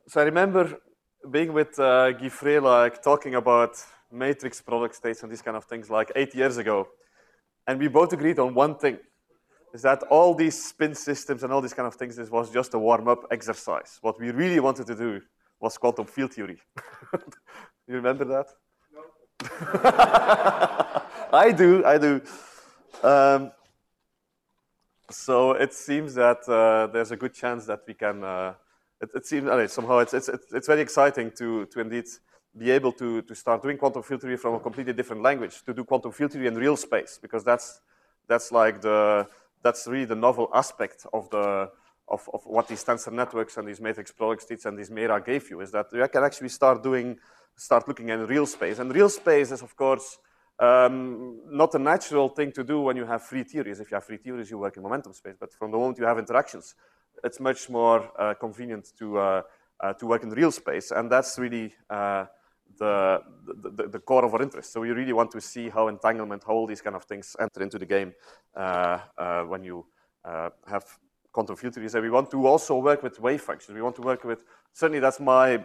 So I remember being with Guy Frey, like talking about matrix product states and these kind of things like 8 years ago. And we both agreed on one thing, is that all these spin systems and all these kind of things, this was just a warm-up exercise. What we really wanted to do was quantum field theory. You remember that? No. I do. So it seems that there's a good chance that we can. It seems somehow it's very exciting to indeed be able to start doing quantum field theory from a completely different language, to do quantum field theory in real space, because that's really the novel aspect of what these tensor networks and these matrix product states and these MERA gave you, is that you can actually start looking in real space. And real space is, of course, not a natural thing to do when you have free theories. If you have free theories, you work in momentum space. But from the moment you have interactions, it's much more convenient to work in real space. And that's really the core of our interest. So we really want to see how entanglement, how all these kind of things enter into the game when you have quantum field theories. And we want to also work with wave functions. We want to work with, certainly so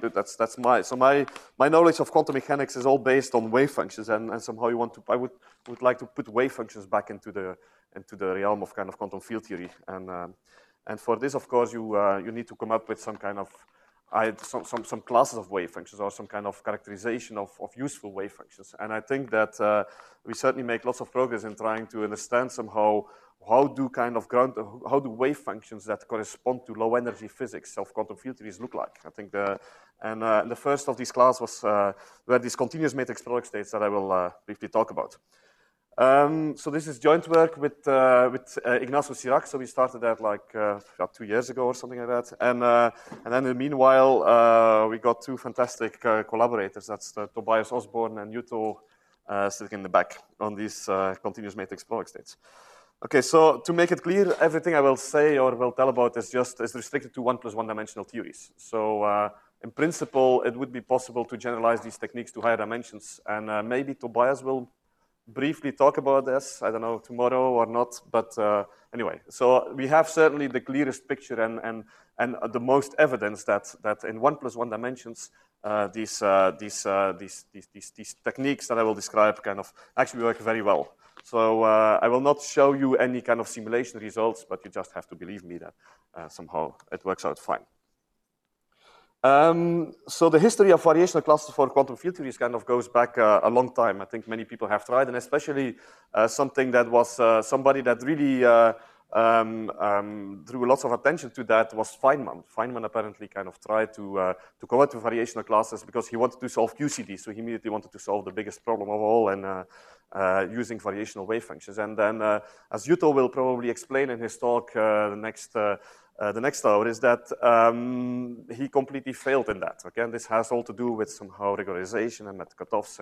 my knowledge of quantum mechanics is all based on wave functions, and somehow I would like to put wave functions back into the realm of kind of quantum field theory. And for this, of course, you need to come up with some kind of some classes of wave functions or some kind of characterization of useful wave functions. And I think that we certainly make lots of progress in trying to understand somehow how do wave functions that correspond to low energy physics of quantum field theories look like. I think the first of these classes were these continuous matrix product states that I will briefly talk about. So this is joint work with Ignacio Cirac. So we started that like 2 years ago or something like that. And then in the meanwhile, we got two fantastic collaborators. That's Tobias Osborne and Yuto sitting in the back on these continuous matrix product states. Okay, so to make it clear, everything I will say or will tell about is restricted to 1 + 1 dimensional theories. So in principle, it would be possible to generalize these techniques to higher dimensions. And maybe Tobias will briefly talk about this, I don't know, tomorrow or not, but anyway. So we have certainly the clearest picture and the most evidence that in 1 + 1 dimensions, these techniques that I will describe kind of actually work very well. So I will not show you any kind of simulation results, but you just have to believe me that somehow it works out fine. So the history of variational classes for quantum field theories kind of goes back a long time. I think many people have tried, and especially something that was somebody that really drew lots of attention to that was Feynman. Feynman apparently kind of tried to come up with variational classes because he wanted to solve QCD, so he immediately wanted to solve the biggest problem of all and using variational wave functions. And then, as Yuto will probably explain in his talk the next hour, is that he completely failed in that. Okay, and this has all to do with somehow regularization and met cutoffs,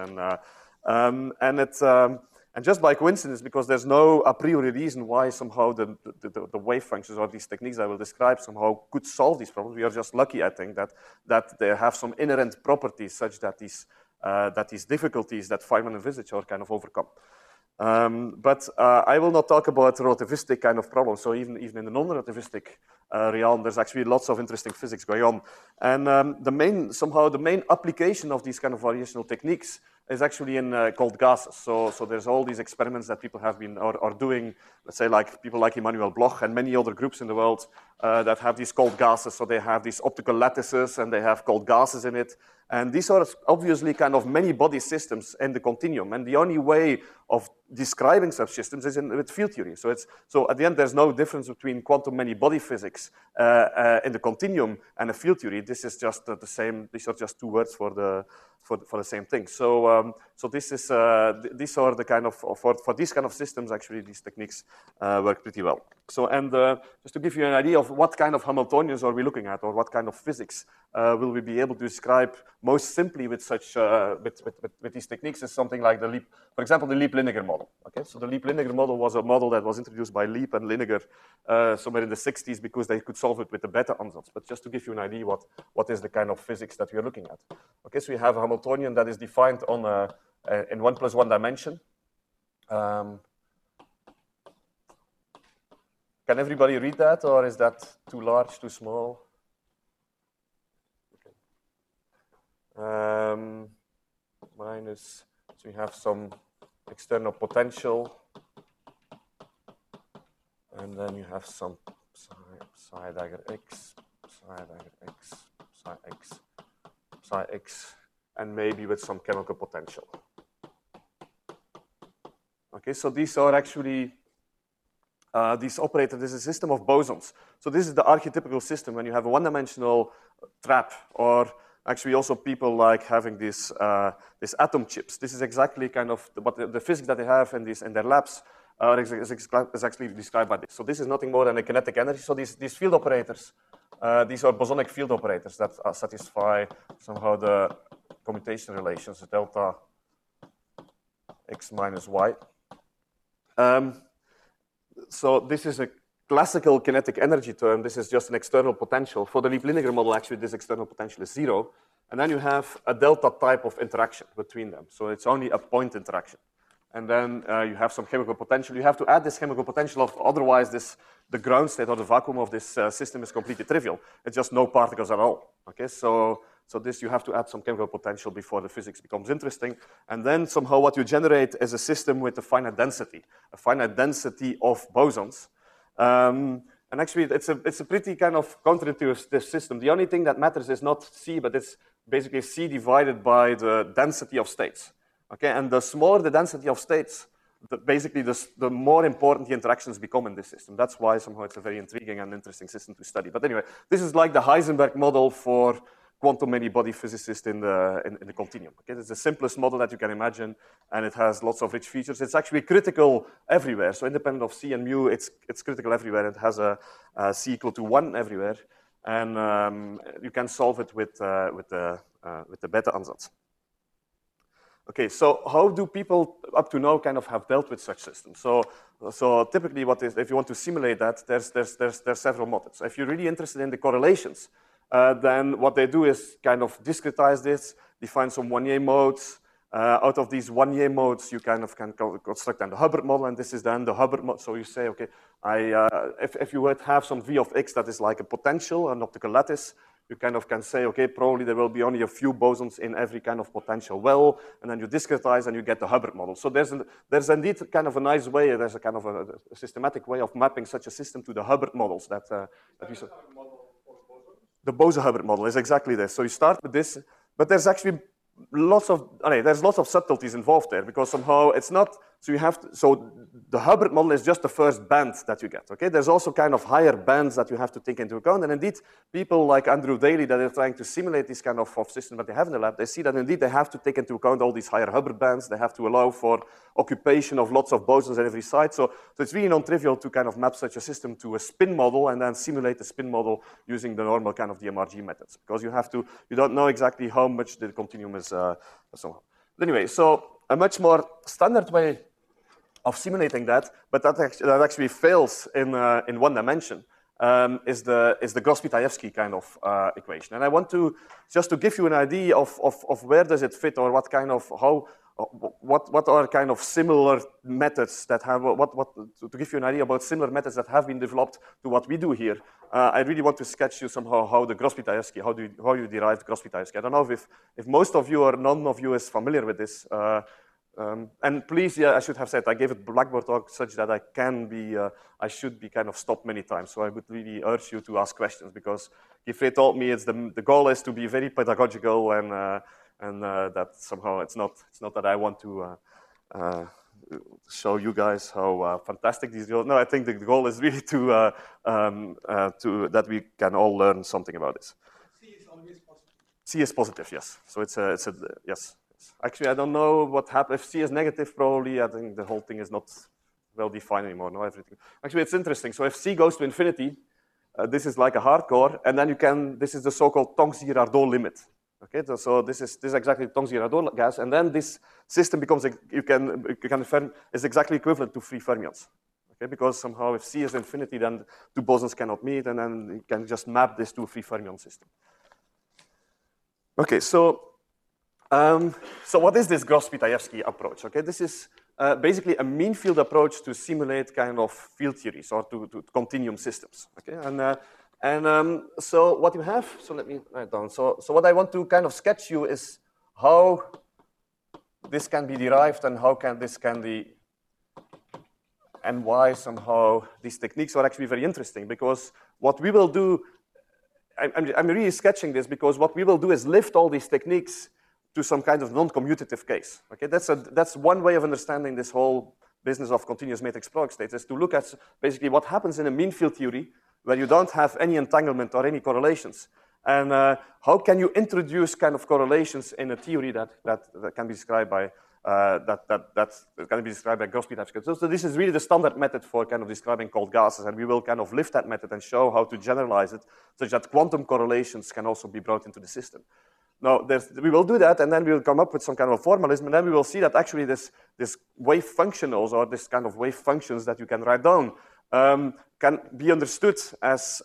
and just by coincidence, because there's no a priori reason why somehow the wave functions or these techniques I will describe somehow could solve these problems. We are just lucky, I think, that they have some inherent properties such that these difficulties that Feynman envisaged are kind of overcome. But I will not talk about relativistic kind of problems. So even in the non-relativistic realm, there's actually lots of interesting physics going on. And the main application of these kind of variational techniques is actually in cold gases. So there's all these experiments that people have been are doing, let's say like people like Emmanuel Bloch and many other groups in the world that have these cold gases. So they have these optical lattices and they have cold gases in it. And these are obviously kind of many body systems in the continuum. And the only way of describing such systems is with field theory. So at the end, there's no difference between quantum many body physics in the continuum and a field theory. This is just the same. These are just two words for the same thing. So these are the kind of for these kind of systems actually these techniques work pretty well. So just to give you an idea of what kind of Hamiltonians are we looking at, or what kind of physics will we be able to describe most simply with such with these techniques, is something like the Lieb, for example, the Lieb-Liniger model. Okay, so the Lieb-Liniger model was a model that was introduced by Lieb and Liniger somewhere in the 60s because they could solve it with the beta ansatz. But just to give you an idea what is the kind of physics that we are looking at. Okay, so we have a Hamiltonian that is defined on in 1 + 1 dimension. Can everybody read that, or is that too large, too small? Okay. minus, so you have some external potential, and then you have some psi dagger x, psi dagger x, psi x, psi x, and maybe with some chemical potential. Okay, so these are actually these operators. This is a system of bosons. So this is the archetypical system when you have a one-dimensional trap, or actually also people like having these atom chips. This is exactly kind of what the physics that they have in their labs is actually described by this. So this is nothing more than a kinetic energy. So these field operators, these are bosonic field operators that satisfy somehow the commutation relations, delta x minus y. So this is a classical kinetic energy term. This is just an external potential. For the Lieb-Liniger model, actually, this external potential is 0. And then you have a delta type of interaction between them. So it's only a point interaction. And then you have some chemical potential. You have to add this chemical potential, otherwise the ground state or the vacuum of this system is completely trivial. It's just no particles at all. Okay, so this you have to add some chemical potential before the physics becomes interesting. And then somehow what you generate is a system with a finite density of bosons. And actually, it's a pretty kind of counterintuitive system. The only thing that matters is not C, but it's basically C divided by the density of states. Okay, and the smaller the density of states, the more important the interactions become in this system. That's why somehow it's a very intriguing and interesting system to study. But anyway, this is like the Heisenberg model for quantum many-body physicists in the continuum. Okay, it's the simplest model that you can imagine, and it has lots of rich features. It's actually critical everywhere. So independent of C and mu, it's critical everywhere. It has a C equal to 1 everywhere, and you can solve it with the beta ansatz. Okay, so how do people up to now kind of have dealt with such systems? So typically, if you want to simulate that, there's several methods. If you're really interested in the correlations, then what they do is kind of discretize this, define some Wannier modes. Out of these Wannier modes, you kind of can construct then the Hubbard model, and this is then the Hubbard model. So you say, okay, if you would have some V of x that is like a potential, an optical lattice, you kind of can say, okay, probably there will be only a few bosons in every kind of potential well, and then you discretize and you get the Hubbard model. So there's indeed kind of a nice way, there's a kind of a systematic way of mapping such a system to the Hubbard models that we saw. The Bose-Hubbard model is exactly this. So you start with this, but there's actually lots of subtleties involved there, because somehow it's not, so the Hubbard model is just the first band that you get, okay? There's also kind of higher bands that you have to take into account, and indeed, people like Andrew Daly that are trying to simulate this kind of system that they have in the lab, they see that indeed they have to take into account all these higher Hubbard bands, they have to allow for occupation of lots of bosons at every site, so it's really non-trivial to kind of map such a system to a spin model and then simulate the spin model using the normal kind of DMRG methods, because you don't know exactly how much the continuum is somehow. But anyway, so a much more standard way of simulating that, but that actually fails in one dimension, is the Gross-Mitaevsky kind of equation. And I want to just to give you an idea of where does it fit, or what kind of what are kind of similar methods that have to give you an idea about similar methods that have been developed to what we do here. I really want to sketch you somehow how the Gross-Mitaevsky, how you derive Gross-Mitaevsky. I don't know if most of you or none of you is familiar with this. And please, yeah, I should have said I gave a Blackboard talk such that I should be kind of stopped many times. So I would really urge you to ask questions, because Gifrey told me the goal is to be very pedagogical, and that somehow it's not that I want to show you guys how fantastic these go. No, I think the goal is really to that we can all learn something about this. C is always positive. C is positive, yes. So it's a yes. Actually, I don't know what happens. If C is negative, probably I think the whole thing is not well defined anymore. No, everything. Actually, it's interesting. So if C goes to infinity, this is like a hardcore, and then this is the so-called Tongzi-Girardot limit. Okay, so this is exactly Tongzi-Girardot gas, and then this system becomes is exactly equivalent to free fermions. Okay, because somehow if C is infinity, then two bosons cannot meet, and then you can just map this to a free fermion system. Okay, so what is this Gross-Mitaevsky approach? Okay, this is basically a mean field approach to simulate kind of field theories or to continuum systems. Okay, And so what you have, so let me write down. So what I want to kind of sketch you is how this can be derived and how this can be, and why somehow these techniques are actually very interesting. Because what we will do, I'm really sketching this because what we will do is lift all these techniques to some kind of non-commutative case. Okay, that's one way of understanding this whole business of continuous matrix product states, is to look at basically what happens in a mean field theory where you don't have any entanglement or any correlations. And how can you introduce kind of correlations in a theory that can be described by that can be described by Grosby type scales. So this is really the standard method for kind of describing cold gases, and we will kind of lift that method and show how to generalize it such that quantum correlations can also be brought into the system. Now, we will do that, and then we will come up with some kind of a formalism, and then we will see that actually this wave functionals, or this kind of wave functions that you can write down, can be understood as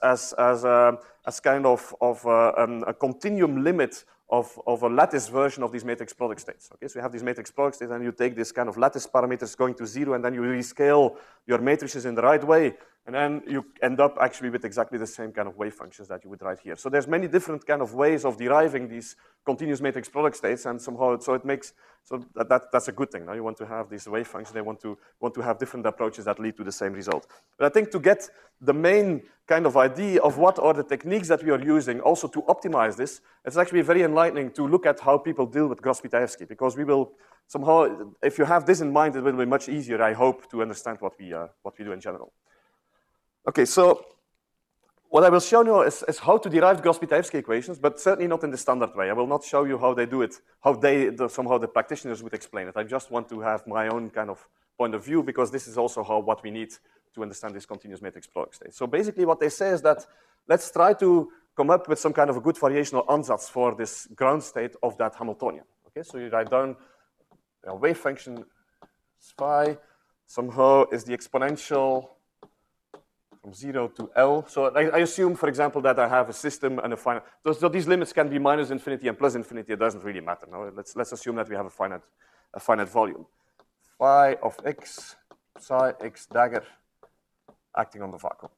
kind of a continuum limit of a lattice version of these matrix product states. Okay, so you have these matrix product states, and you take this kind of lattice parameters going to 0, and then you rescale your matrices in the right way, and then you end up actually with exactly the same kind of wave functions that you would write here. So there's many different kind of ways of deriving these continuous matrix product states, and somehow so it makes that's a good thing. Now you want to have these wave functions. They want to have different approaches that lead to the same result. But I think to get the main kind of idea of what are the techniques that we are using also to optimize this, it's actually very enlightening to look at how people deal with Grosby-Tayevsky, because we will somehow, if you have this in mind, it will be much easier, I hope, to understand what we do in general. Okay, so what I will show you is how to derive Grosby-Tayevsky equations, but certainly not in the standard way. I will not show you how they do it, how somehow the practitioners would explain it. I just want to have my own kind of point of view, because this is also what we need to understand this continuous matrix product state. So basically what they say is that let's try to come up with some kind of a good variational ansatz for this ground state of that Hamiltonian. Okay, so you write down a wave function phi somehow is the exponential from 0 to L. So I assume, for example, that I have a system and a finite. So these limits can be minus infinity and plus infinity. It doesn't really matter. No? Let's assume that we have a finite volume. Phi of x, psi x dagger acting on the vacuum.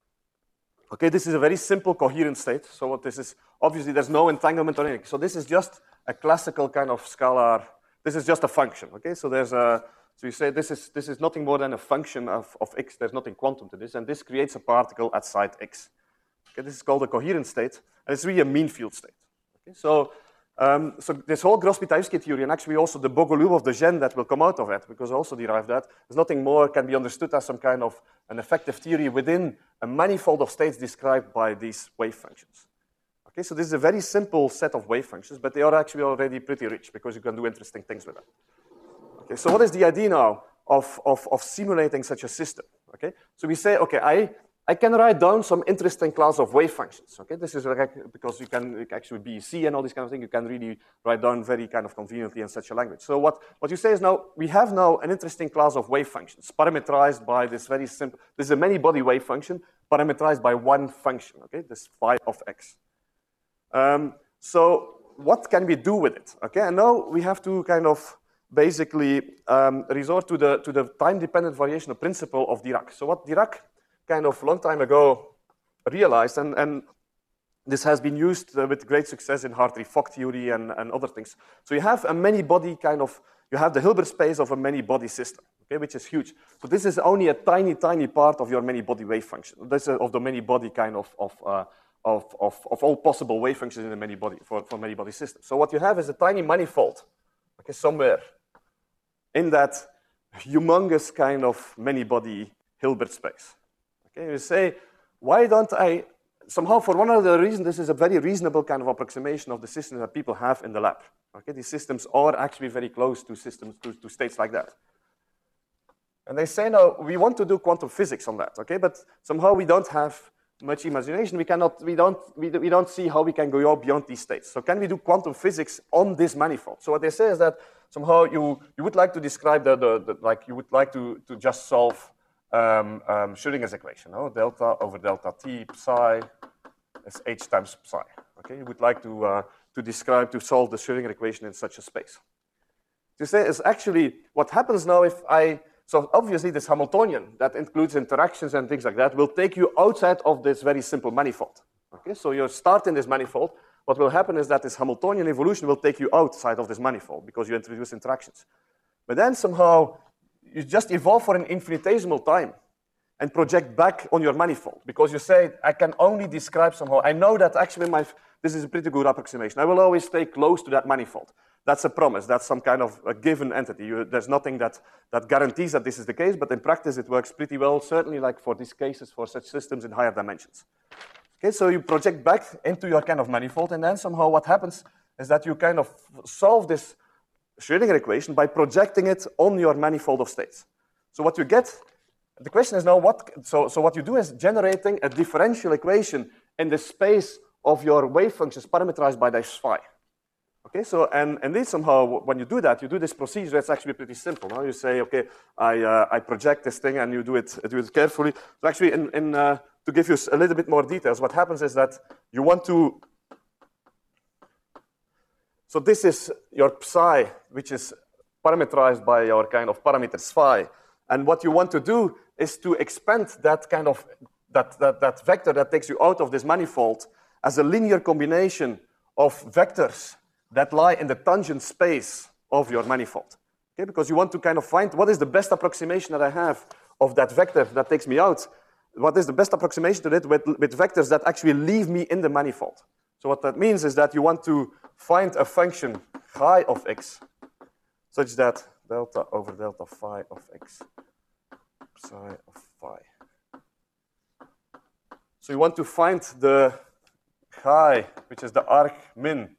Okay, this is a very simple coherent state. So what this is, obviously there's no entanglement or anything. So this is just a classical kind of scalar. This is just a function. Okay, so there's a. So you say this is nothing more than a function of x. There's nothing quantum to this, and this creates a particle at site x. Okay, this is called a coherent state, and it's really a mean field state. Okay, so this whole Grosby-Tayevsky theory, and actually also the Bogoliubov of the Gen that will come out of it, because I also derived that, is nothing more can be understood as some kind of an effective theory within a manifold of states described by these wave functions. Okay, so this is a very simple set of wave functions, but they are actually already pretty rich because you can do interesting things with them. Okay, so what is the idea now of simulating such a system? Okay, so we say, okay, I can write down some interesting class of wave functions. Okay, this is like, because you can actually BEC and all this kind of thing, you can really write down very kind of conveniently in such a language. So what you say is now, we have now an interesting class of wave functions parameterized by this very simple, this is a many-body wave function parameterized by one function, okay, this phi of x. So what can we do with it? Okay, and now we have to kind of basically resort to the time-dependent variational principle of Dirac. So what Dirac kind of long time ago realized, and this has been used with great success in Hartree-Fock theory and other things. So you have a many-body kind of, you have the Hilbert space of a many-body system, okay, which is huge. So this is only a tiny, tiny part of your many-body wave function. This is of the many-body kind of all possible wave functions in a many-body for many-body system. So what you have is a tiny manifold, okay, somewhere in that humongous kind of many-body Hilbert space. Okay, you say, why don't I, somehow for one other reason, this is a very reasonable kind of approximation of the systems that people have in the lab. Okay, these systems are actually very close to systems, to states like that. And they say, no, we want to do quantum physics on that, okay, but somehow we don't have much imagination. We don't see how we can go beyond these states. So can we do quantum physics on this manifold? So what they say is that somehow you would like to describe like you would like to just solve Schrödinger's equation, no? Delta over delta t psi is h times psi. Okay, you would like to solve the Schrödinger equation in such a space. To say is actually what happens now if So obviously this Hamiltonian that includes interactions and things like that will take you outside of this very simple manifold. Okay, so you start in this manifold. What will happen is that this Hamiltonian evolution will take you outside of this manifold because you introduce interactions. But then somehow you just evolve for an infinitesimal time and project back on your manifold because you say, I can only describe somehow. I know that actually this is a pretty good approximation. I will always stay close to that manifold. That's a promise. That's some kind of a given entity. There's nothing that guarantees that this is the case, but in practice it works pretty well, certainly like for these cases, for such systems in higher dimensions. Okay, so you project back into your kind of manifold, and then somehow what happens is that you kind of solve this Schrödinger equation by projecting it on your manifold of states. So what you get, the question is now so what you do is generating a differential equation in the space of your wave functions parameterized by this phi. Okay, so and then somehow when you do that, you do this procedure. It's actually pretty simple. Now you say, okay, I project this thing, and you do it carefully. So actually, to give you a little bit more details, what happens is that you want to. So this is your psi, which is parameterized by your kind of parameters phi, and what you want to do is to expand that kind of that vector that takes you out of this manifold as a linear combination of vectors that lie in the tangent space of your manifold. Okay, because you want to kind of find what is the best approximation that I have of that vector that takes me out. What is the best approximation to it with vectors that actually leave me in the manifold? So what that means is that you want to find a function phi of x such that delta over delta phi of x psi of phi. So you want to find the chi, which is the arc min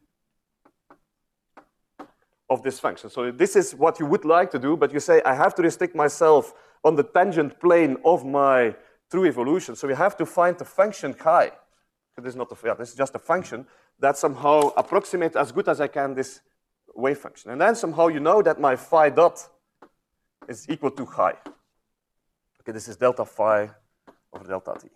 of this function. So this is what you would like to do, but you say, I have to restrict myself on the tangent plane of my true evolution. So we have to find the function chi. So this is not this is just a function that somehow approximates as good as I can this wave function. And then somehow you know that my phi dot is equal to chi. Okay, this is delta phi over delta t.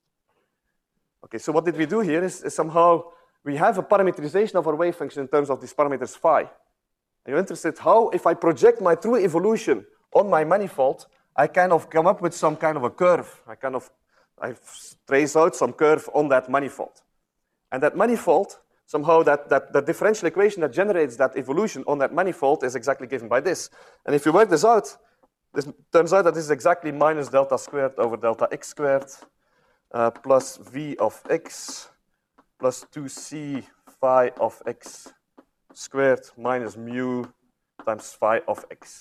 Okay, so what did we do here is somehow we have a parameterization of our wave function in terms of these parameters phi. And you're interested how, if I project my true evolution on my manifold, I kind of come up with some kind of a curve. I trace out some curve on that manifold. And that manifold, somehow that differential equation that generates that evolution on that manifold is exactly given by this. And if you work this out, this turns out that this is exactly minus delta squared over delta x squared plus v of x plus 2c phi of x squared minus mu times phi of x.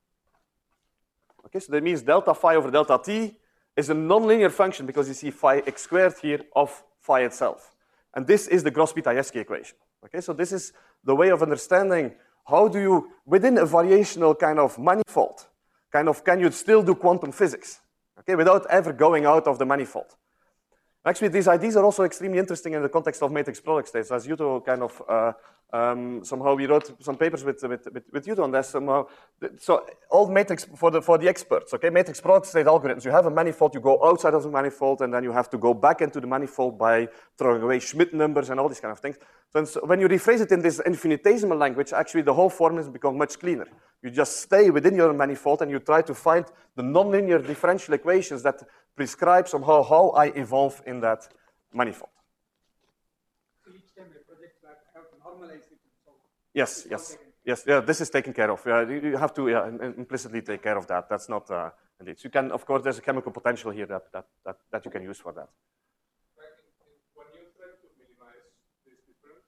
Okay, so that means delta phi over delta t is a nonlinear function because you see phi x squared here of phi itself. And this is the Gross-Pitayevsky equation. Okay, so this is the way of understanding how do you, within a variational kind of manifold, can you still do quantum physics, okay, without ever going out of the manifold. Actually, these ideas are also extremely interesting in the context of matrix product states. As Yuto kind of somehow we wrote some papers with Yuto on this. Somehow, so all matrix for the experts, okay, matrix product state algorithms. You have a manifold, you go outside of the manifold, and then you have to go back into the manifold by throwing away Schmidt numbers and all these kind of things. So when you rephrase it in this infinitesimal language, actually the whole formula becomes much cleaner. You just stay within your manifold and you try to find the nonlinear differential equations that prescribe somehow how I evolve in that manifold. So each time I project back, I have to normalize it. Yes. Yeah, this is taken care of. You have to implicitly take care of that. That's not indeed. So you can, of course, there's a chemical potential here that you can use for that. When you try to minimize this difference,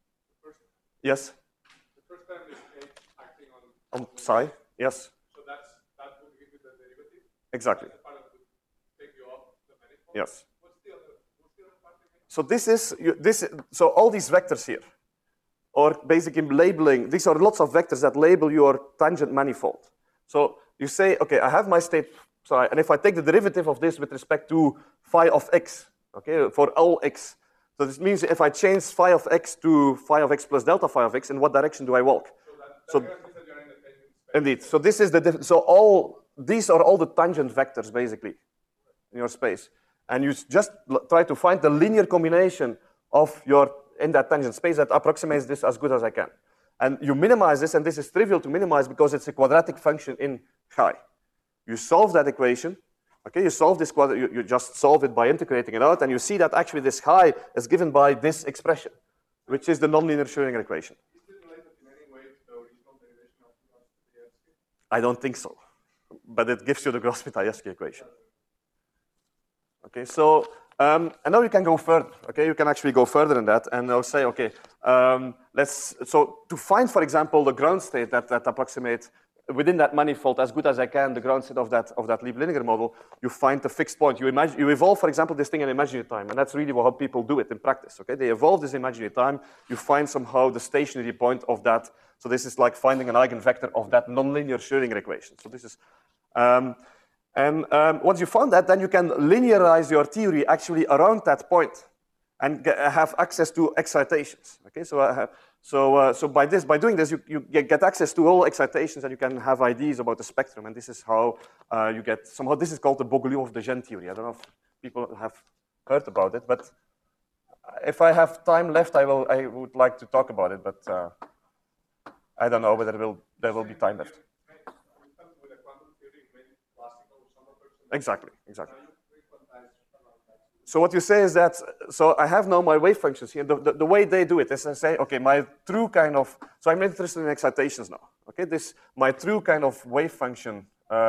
Yes. The first time is H acting on psi. Yes. So that would give you the derivative. Exactly. The part that would take you off the manifold. Yes. What's the other part again? So so all these vectors here, or basically labeling, these are lots of vectors that label your tangent manifold. So you say, okay, I have my state psi, and if I take the derivative of this with respect to phi of x, okay, for all x, so this means if I change phi of x to phi of x plus delta phi of x, in what direction do I walk? So that means that you're in the tangent space. Indeed. So this is these are all the tangent vectors basically in your space, and you just try to find the linear combination of in that tangent space that approximates this as good as I can, and you minimize this, and this is trivial to minimize because it's a quadratic function in chi. You solve that equation. Okay, you solve this you just solve it by integrating it out, and you see that actually this high is given by this expression, which is the nonlinear Schrödinger equation. Is it related in any way to the original derivation of Grosspitaevsky? I don't think so, but it gives you the Grosspitaevsky equation. Okay, so and now you can go further. Okay, you can actually go further than that, and now say, okay, so to find, for example, the ground state that approximates within that manifold as good as I can the ground state of that Lieb-Liniger model, you find the fixed point. You evolve, for example, this thing in imaginary time, and that's really how people do it in practice. Okay, they evolve this imaginary time. You find somehow the stationary point of that. So this is like finding an eigenvector of that nonlinear Schrödinger equation. So this is, once you found that, then you can linearize your theory actually around that point and have access to excitations. Okay, so by doing this, you get access to all excitations, and you can have ideas about the spectrum. And this is how you get somehow. This is called the Bogoliubov-de Gennes theory. I don't know if people have heard about it, but if I have time left, I would like to talk about it, but I don't know whether there will be time left. Exactly. So what you say is that, so I have now my wave functions here. The way they do it is I say, okay, my true kind of, so I'm interested in excitations now. Okay, my true kind of wave function,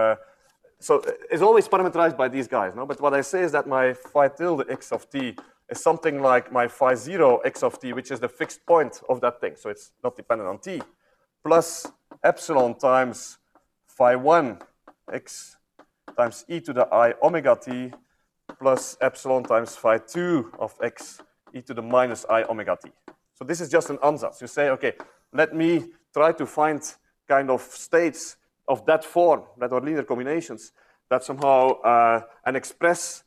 so it's always parameterized by these guys, no? But what I say is that my phi tilde x of t is something like my phi 0 x of t, which is the fixed point of that thing. So it's not dependent on t, plus epsilon times phi 1 x times e to the I omega t plus epsilon times phi 2 of x e to the minus I omega t. So this is just an ansatz. You say, okay, let me try to find kind of states of that form, that are linear combinations, that somehow, and express,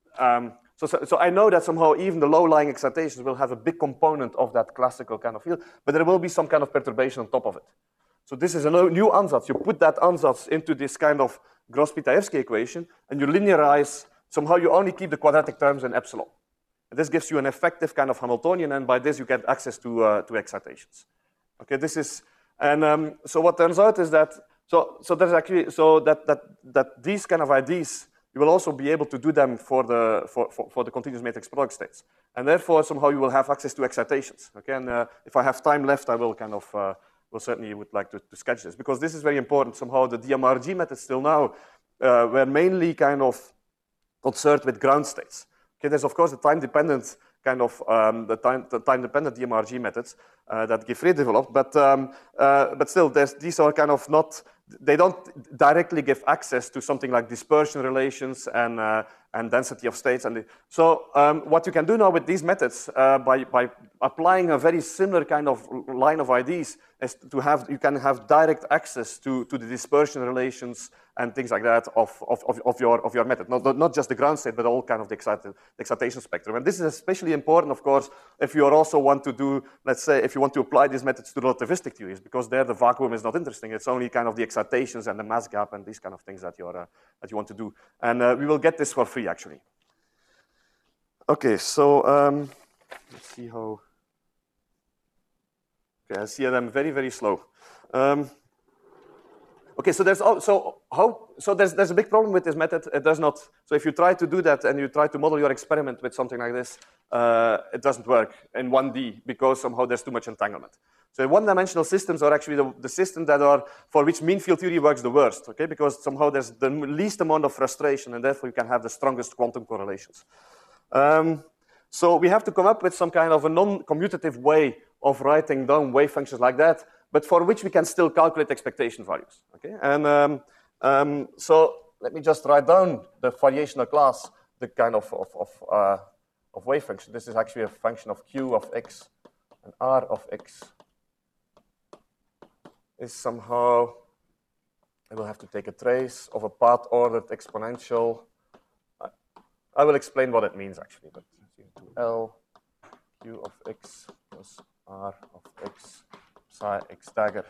so I know that somehow even the low-lying excitations will have a big component of that classical kind of field, but there will be some kind of perturbation on top of it. So this is a new ansatz. You put that ansatz into this kind of Grosspitaevsky equation, and you linearize. Somehow you only keep the quadratic terms in epsilon. And this gives you an effective kind of Hamiltonian, and by this you get access to excitations. Okay, this is, and so what turns out is that so there's actually that these kind of ideas you will also be able to do them for the continuous matrix product states, and therefore somehow you will have access to excitations. Okay, and if I have time left, I will kind of will certainly would like to sketch this, because this is very important. Somehow the DMRG methods till now were mainly kind of concerned with ground states. Okay, there's of course the time-dependent kind of the time-dependent DMRG methods that Giffrey developed, but still, these are kind of not. They don't directly give access to something like dispersion relations and density of states. And so what you can do now with these methods by applying a very similar kind of line of ideas is you can have direct access to the dispersion relations and things like that of your method. Not just the ground state, but all kind of the excitation spectrum. And this is especially important, of course, if you also want to do, let's say, if you want to apply these methods to relativistic theories, because there the vacuum is not interesting. It's only kind of the excitations and the mass gap and these kind of things that you want to do. And we will get this for free, actually. Okay, so let's see how. Okay, I see that I'm very, very slow. Okay, so there's a big problem with this method. It does not. So if you try to do that and you try to model your experiment with something like this, it doesn't work in 1D because somehow there's too much entanglement. So one-dimensional systems are actually the systems that are for which mean field theory works the worst. Okay, because somehow there's the least amount of frustration, and therefore you can have the strongest quantum correlations. So we have to come up with some kind of a non-commutative way of writing down wave functions like that, but for which we can still calculate expectation values. Okay, and so let me just write down the variational class, the kind of wave function. This is actually a function of q of x and r of x. Is somehow, I will have to take a trace of a path-ordered exponential. I will explain what it means actually, but L q of x plus r of x psi x dagger,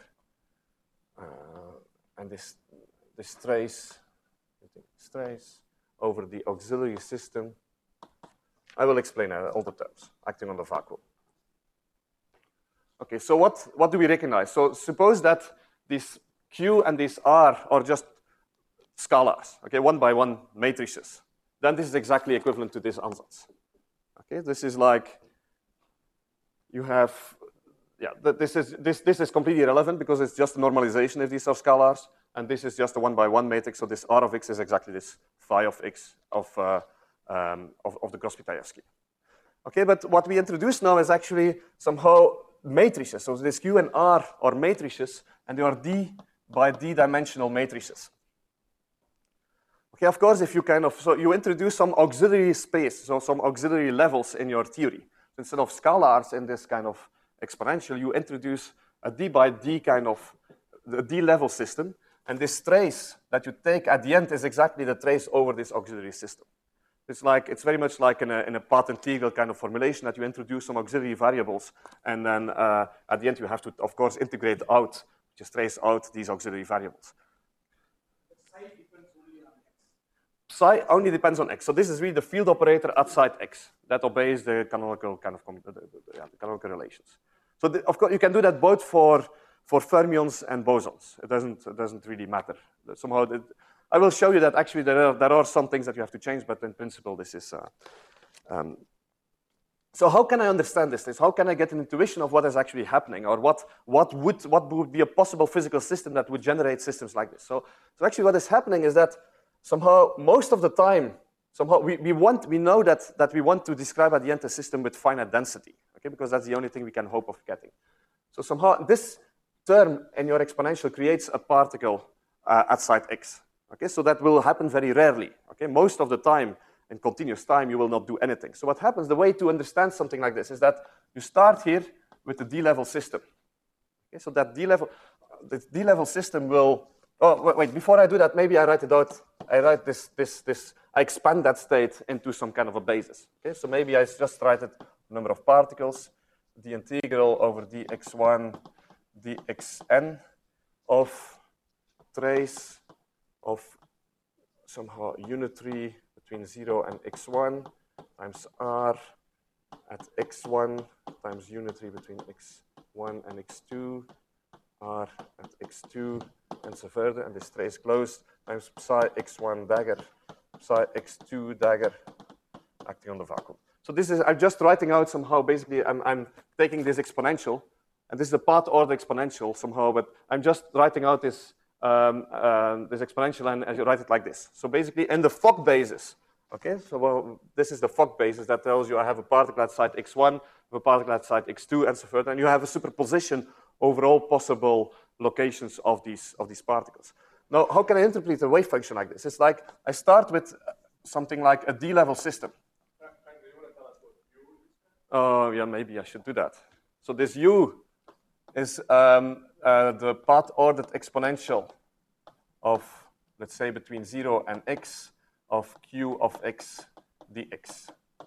and this trace over the auxiliary system. I will explain all the terms acting on the vacuum. Okay, so what do we recognize? So suppose that this q and this r are just scalars, okay, one by one matrices, then this is exactly equivalent to this ansatz. Okay, this is like you have, yeah, this is completely irrelevant because it's just a normalization if these are scalars, and this is just a one by one matrix. So this R of x is exactly this phi of x of the Gross-Pitagorian. Okay, but what we introduce now is actually somehow matrices. So this Q and R are matrices, and they are D by D dimensional matrices. Okay, of course, if you so you introduce some auxiliary space, so some auxiliary levels in your theory. Instead of scalars in this kind of exponential, you introduce a D by D kind of the D level system, and this trace that you take at the end is exactly the trace over this auxiliary system. It's very much like in a path integral kind of formulation that you introduce some auxiliary variables, and then at the end you have to, of course, integrate out, just trace out these auxiliary variables. Psi only depends on x. So this is really the field operator at site x that obeys the canonical kind of the canonical relations. So of course you can do that both for fermions and bosons. It doesn't really matter. Somehow I will show you that actually there are some things that you have to change, but in principle this is. So how can I understand this? How can I get an intuition of what is actually happening, or what would be a possible physical system that would generate systems like this? So actually what is happening is that somehow most of the time, somehow we know that we want to describe at the end a system with finite density, okay? Because that's the only thing we can hope of getting. So somehow this term in your exponential creates a particle at site x. Okay, so that will happen very rarely. Okay, most of the time in continuous time you will not do anything. So what happens? The way to understand something like this is that you start here with the D-level system. Okay, so that the D-level system will. Oh wait! Before I do that, maybe I write it out. I write this. I expand that state into some kind of a basis. Okay, so maybe I just write it number of particles, the integral over dx1 dxn of trace of somehow unitary between 0 and x1 times r at x1 times unitary between x1 and x2, r at x2, and so further, and this trace closed times psi x1 dagger, psi x2 dagger acting on the vacuum. So this is, I'm just writing out somehow, basically, I'm taking this exponential, and this is a path order exponential somehow, but I'm just writing out this this exponential, and I write it like this. So basically, in the Fock basis, okay, so this is the Fock basis that tells you I have a particle at site x1, a particle at site x2, and so forth, and you have a superposition over all possible locations of these particles. Now, how can I interpret a wave function like this? It's like I start with something like a D-level system. Oh, yeah, maybe I should do that. So this u is the path-ordered exponential of, let's say, between 0 and x of q of x dx.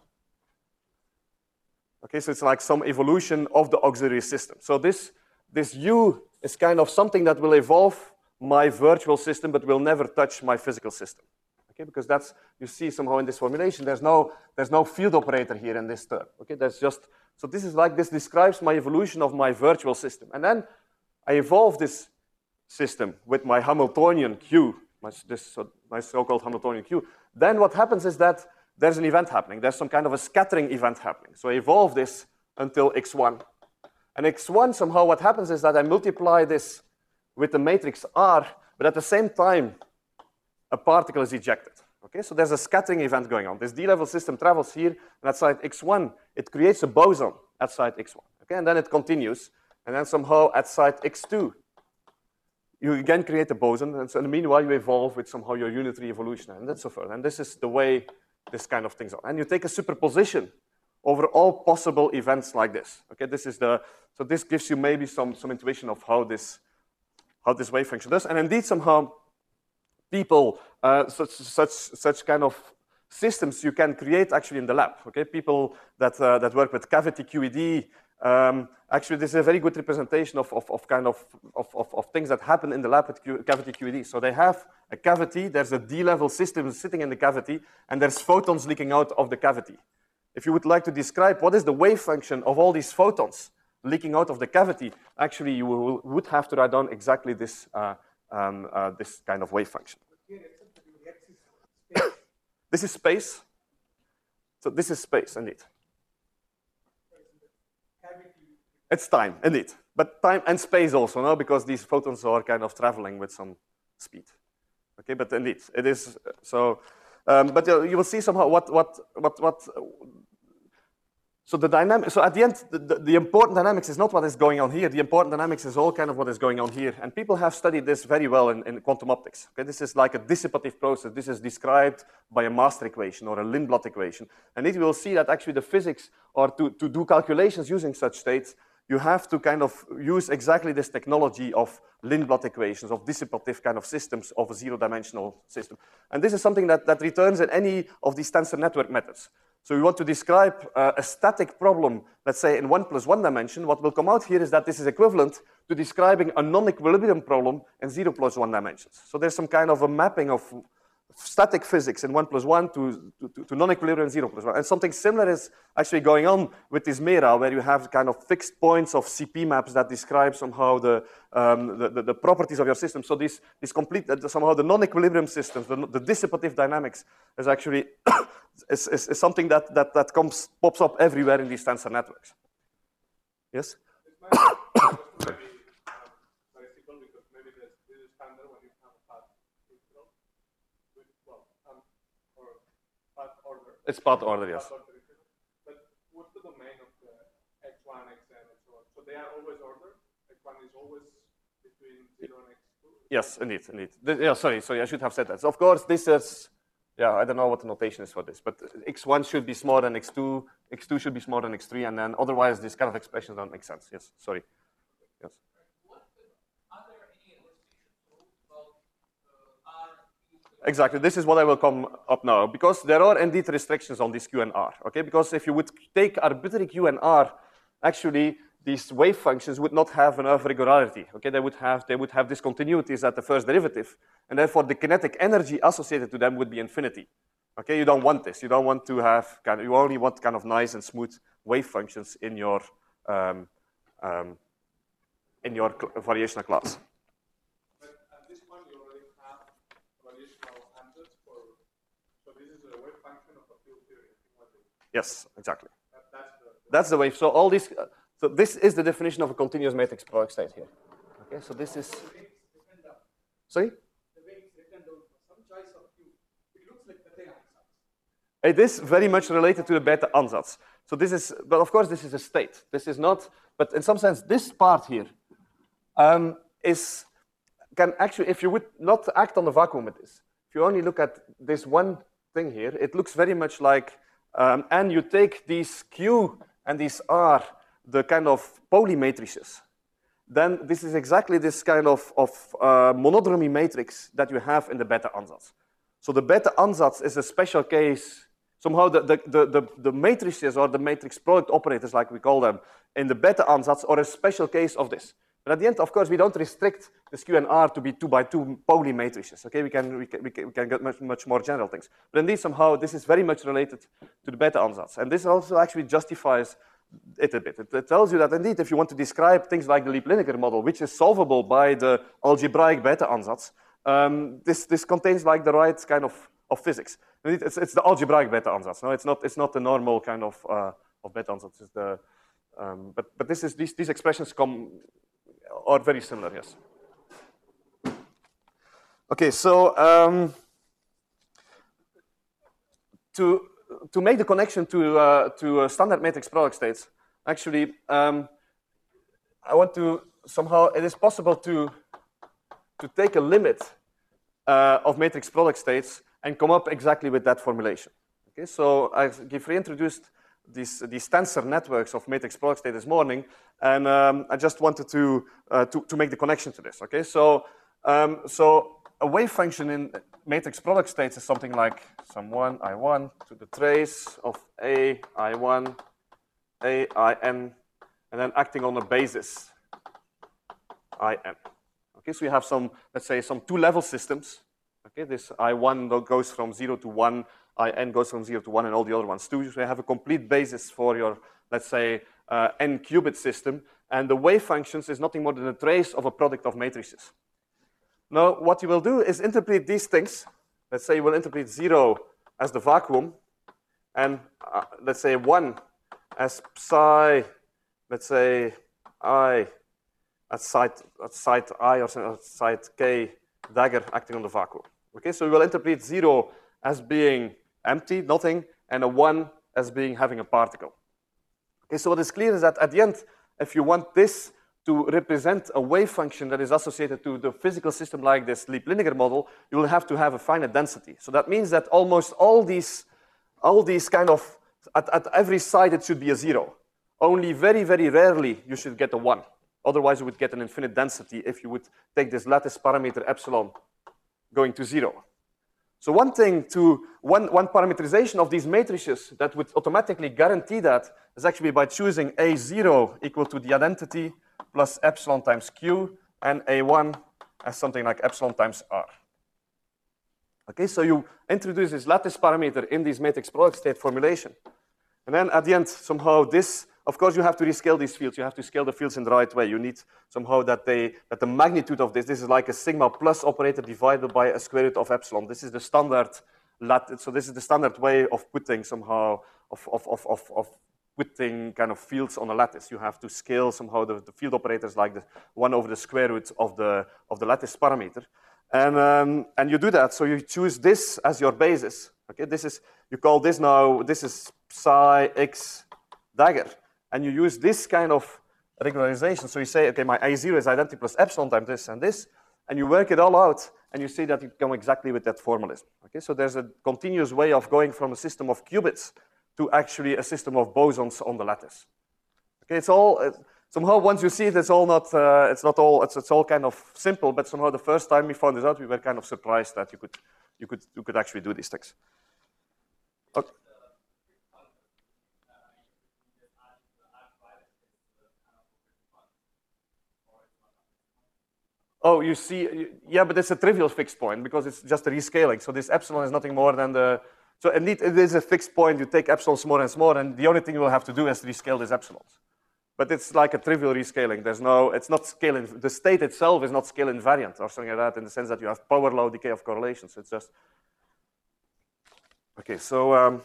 Okay, so it's like some evolution of the auxiliary system. So this u is kind of something that will evolve my virtual system, but will never touch my physical system. Okay, because that's, you see somehow in this formulation, there's no field operator here in this term. Okay, that's just, so this is like, this describes my evolution of my virtual system. And then I evolve this system with my Hamiltonian Q, my so-called Hamiltonian Q. Then what happens is that there's an event happening. There's some kind of a scattering event happening. So I evolve this until x1. And x1, somehow what happens is that I multiply this with the matrix R, but at the same time, a particle is ejected. Okay, so there's a scattering event going on. This D-level system travels here, and at site x1, it creates a boson at site x1. Okay, and then it continues. And then somehow at site x2, you again create a boson, and so in the meanwhile you evolve with somehow your unitary evolution, and that's so forth. And this is the way this kind of things are. And you take a superposition over all possible events like this. Okay, this is so this gives you maybe some intuition of how this wave function does. And indeed somehow people, such kind of systems you can create actually in the lab. Okay, people that work with cavity QED. Actually, this is a very good representation of things that happen in the lab with cavity QED. So they have a cavity, there's a D-level system sitting in the cavity, and there's photons leaking out of the cavity. If you would like to describe what is the wave function of all these photons leaking out of the cavity, actually you would have to write down exactly this, this kind of wave function. Here it's a This is space. So this is space, indeed. It's time, indeed. But time and space also, no? Because these photons are kind of traveling with some speed. Okay, but indeed, it is so. But you will see somehow so the dynamic. So at the end, the important dynamics is not what is going on here. The important dynamics is all kind of what is going on here. And people have studied this very well in quantum optics. Okay, this is like a dissipative process. This is described by a master equation or a Lindblad equation. And it will see that actually the physics, or to do calculations using such states, you have to kind of use exactly this technology of Lindblad equations, of dissipative kind of systems of a zero-dimensional system. And this is something that returns in any of these tensor network methods. So we want to describe a static problem, let's say in 1 + 1 dimension. What will come out here is that this is equivalent to describing a non-equilibrium problem in 0 + 1 dimensions. So there's some kind of a mapping of static physics in 1 + 1 to non-equilibrium 0 + 1. And something similar is actually going on with this MERA, where you have kind of fixed points of CP maps that describe somehow the properties of your system. So this complete, somehow the non-equilibrium systems, the dissipative dynamics is actually is something that pops up everywhere in these tensor networks. Yes? It's path order, yes. But what's the domain of the x1, xn, and so on? So they are always ordered? x1 is always between 0 and x2? Yes, indeed. Yeah, sorry, I should have said that. So of course, this is, yeah, I don't know what the notation is for this, but x1 should be smaller than x2, x2 should be smaller than x3, and then otherwise these kind of expressions don't make sense. Yes, sorry. Yes. Exactly, this is what I will come up now, because there are indeed restrictions on this Q and R, okay? Because if you would take arbitrary Q and R, actually these wave functions would not have enough regularity, okay? They would have discontinuities at the first derivative, and therefore the kinetic energy associated to them would be infinity, okay? You don't want this. You don't want to have, you only want kind of nice and smooth wave functions in your variational class. Yes, exactly. That's the wave. So all these, so this is the definition of a continuous matrix product state here. Okay, so this is. Sorry? The waves written down for some choice of Q. It looks like beta ansatz. It is very much related to the beta ansatz. So this is, but of course this is a state. This is not, but in some sense this part here can actually, if you would not act on the vacuum with this, if you only look at this one thing here, it looks very much like. And you take these Q and these R, the kind of Pauli matrices, then this is exactly this kind of monodromy matrix that you have in the beta ansatz. So the beta ansatz is a special case. Somehow the matrices or the matrix product operators, like we call them, in the beta ansatz are a special case of this. But at the end, of course, we don't restrict this Q and R to be 2x2 Pauli matrices. Okay, we can get much more general things. But indeed, somehow this is very much related to the beta ansatz, and this also actually justifies it a bit. It tells you that indeed, if you want to describe things like the Lieb-Lineker model, which is solvable by the algebraic beta ansatz, this contains like the right kind of physics. Indeed, it's the algebraic beta ansatz. No, it's not the normal kind of beta ansatz. It's the but these expressions are very similar, yes. Okay, so to make the connection to standard matrix product states, actually, I want to somehow, it is possible to take a limit of matrix product states and come up exactly with that formulation. Okay, so I've reintroduced these tensor networks of matrix product state this morning, and I just wanted to make the connection to this. Okay, so a wave function in matrix product states is something like some 1 I1 to the trace of A I1 A IN, and then acting on a basis IN. Okay, so you have some, let's say, some two-level systems. Okay, this I1 goes from 0 to 1. In goes from 0 to 1, and all the other ones too. So you have a complete basis for your, let's say, n-qubit system. And the wave functions is nothing more than a trace of a product of matrices. Now, what you will do is interpret these things. Let's say you will interpret 0 as the vacuum, and let's say 1 as psi, let's say I at site I or site K dagger acting on the vacuum. Okay, so we will interpret 0 as being empty, nothing, and a 1 as being having a particle. Okay, so what is clear is that at the end, if you want this to represent a wave function that is associated to the physical system like this Lieb-Liniger model, you will have to have a finite density. So that means that almost all these kind of, at every side it should be a 0. Only very, very rarely you should get a 1. Otherwise you would get an infinite density if you would take this lattice parameter epsilon going to 0. So one parameterization of these matrices that would automatically guarantee that is actually by choosing A0 equal to the identity plus epsilon times Q, and A1 as something like epsilon times R. Okay, so you introduce this lattice parameter in this matrix product state formulation. And then at the end, somehow this, of course, you have to rescale these fields. You have to scale the fields in the right way. You need somehow that the magnitude of this is like a sigma plus operator divided by a square root of epsilon. This is the standard lattice. So this is the standard way of putting somehow, of putting kind of fields on a lattice. You have to scale somehow the field operators like the 1 over the square root of the lattice parameter. And you do that, so you choose this as your basis. Okay, you call this now, this is psi x dagger. And you use this kind of regularization. So you say, okay, my A0 is identity plus epsilon times this and this, and you work it all out, and you see that you come exactly with that formalism. Okay, so there's a continuous way of going from a system of qubits to actually a system of bosons on the lattice. Okay, it's all somehow once you see it, it's all kind of simple. But somehow the first time we found this out, we were kind of surprised that you could actually do these things. Okay. Oh, you see, yeah, but it's a trivial fixed point because it's just a rescaling. So this epsilon is nothing more than the. So indeed, it is a fixed point. You take epsilon more and more, and the only thing you will have to do is rescale these epsilons. But it's like a trivial rescaling. It's not scale. The state itself is not scale invariant or something like that in the sense that you have power law decay of correlations. It's just. Okay, so.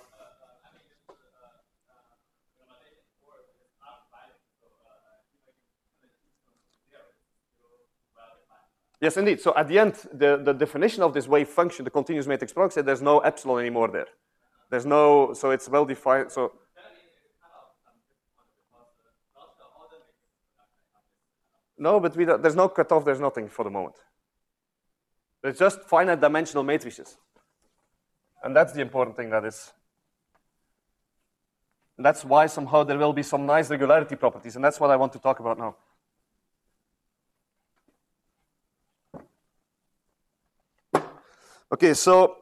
Yes, indeed. So at the end, the definition of this wave function, the continuous matrix product, said there's no epsilon anymore there. There's no, so it's well defined. So no, but there's no cutoff. There's nothing for the moment. It's just finite dimensional matrices, and that's the important thing. That's why somehow there will be some nice regularity properties, and that's what I want to talk about now. Okay, so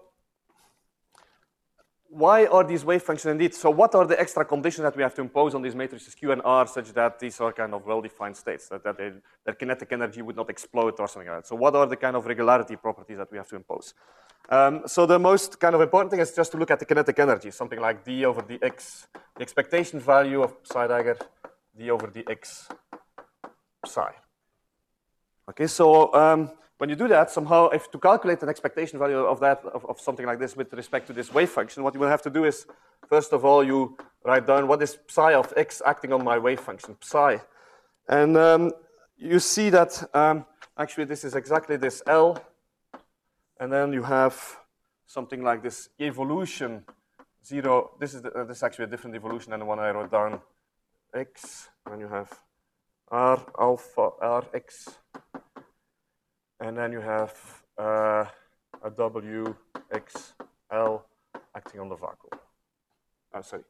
why are these wave functions indeed? So what are the extra conditions that we have to impose on these matrices Q and R such that these are kind of well-defined states, that their kinetic energy would not explode or something like that? So what are the kind of regularity properties that we have to impose? So the most kind of important thing is just to look at the kinetic energy, something like d over dx, the expectation value of psi dagger, d over dx psi. Okay, so when you do that, somehow, if to calculate an expectation value of that, of something like this with respect to this wave function, what you will have to do is, first of all, you write down what is psi of x acting on my wave function, psi. And you see that actually this is exactly this L, and then you have something like this evolution 0. This is actually a different evolution than the one I wrote down, x, and then you have R alpha, Rx. And then you have a W, X, L acting on the vacuum. Sorry.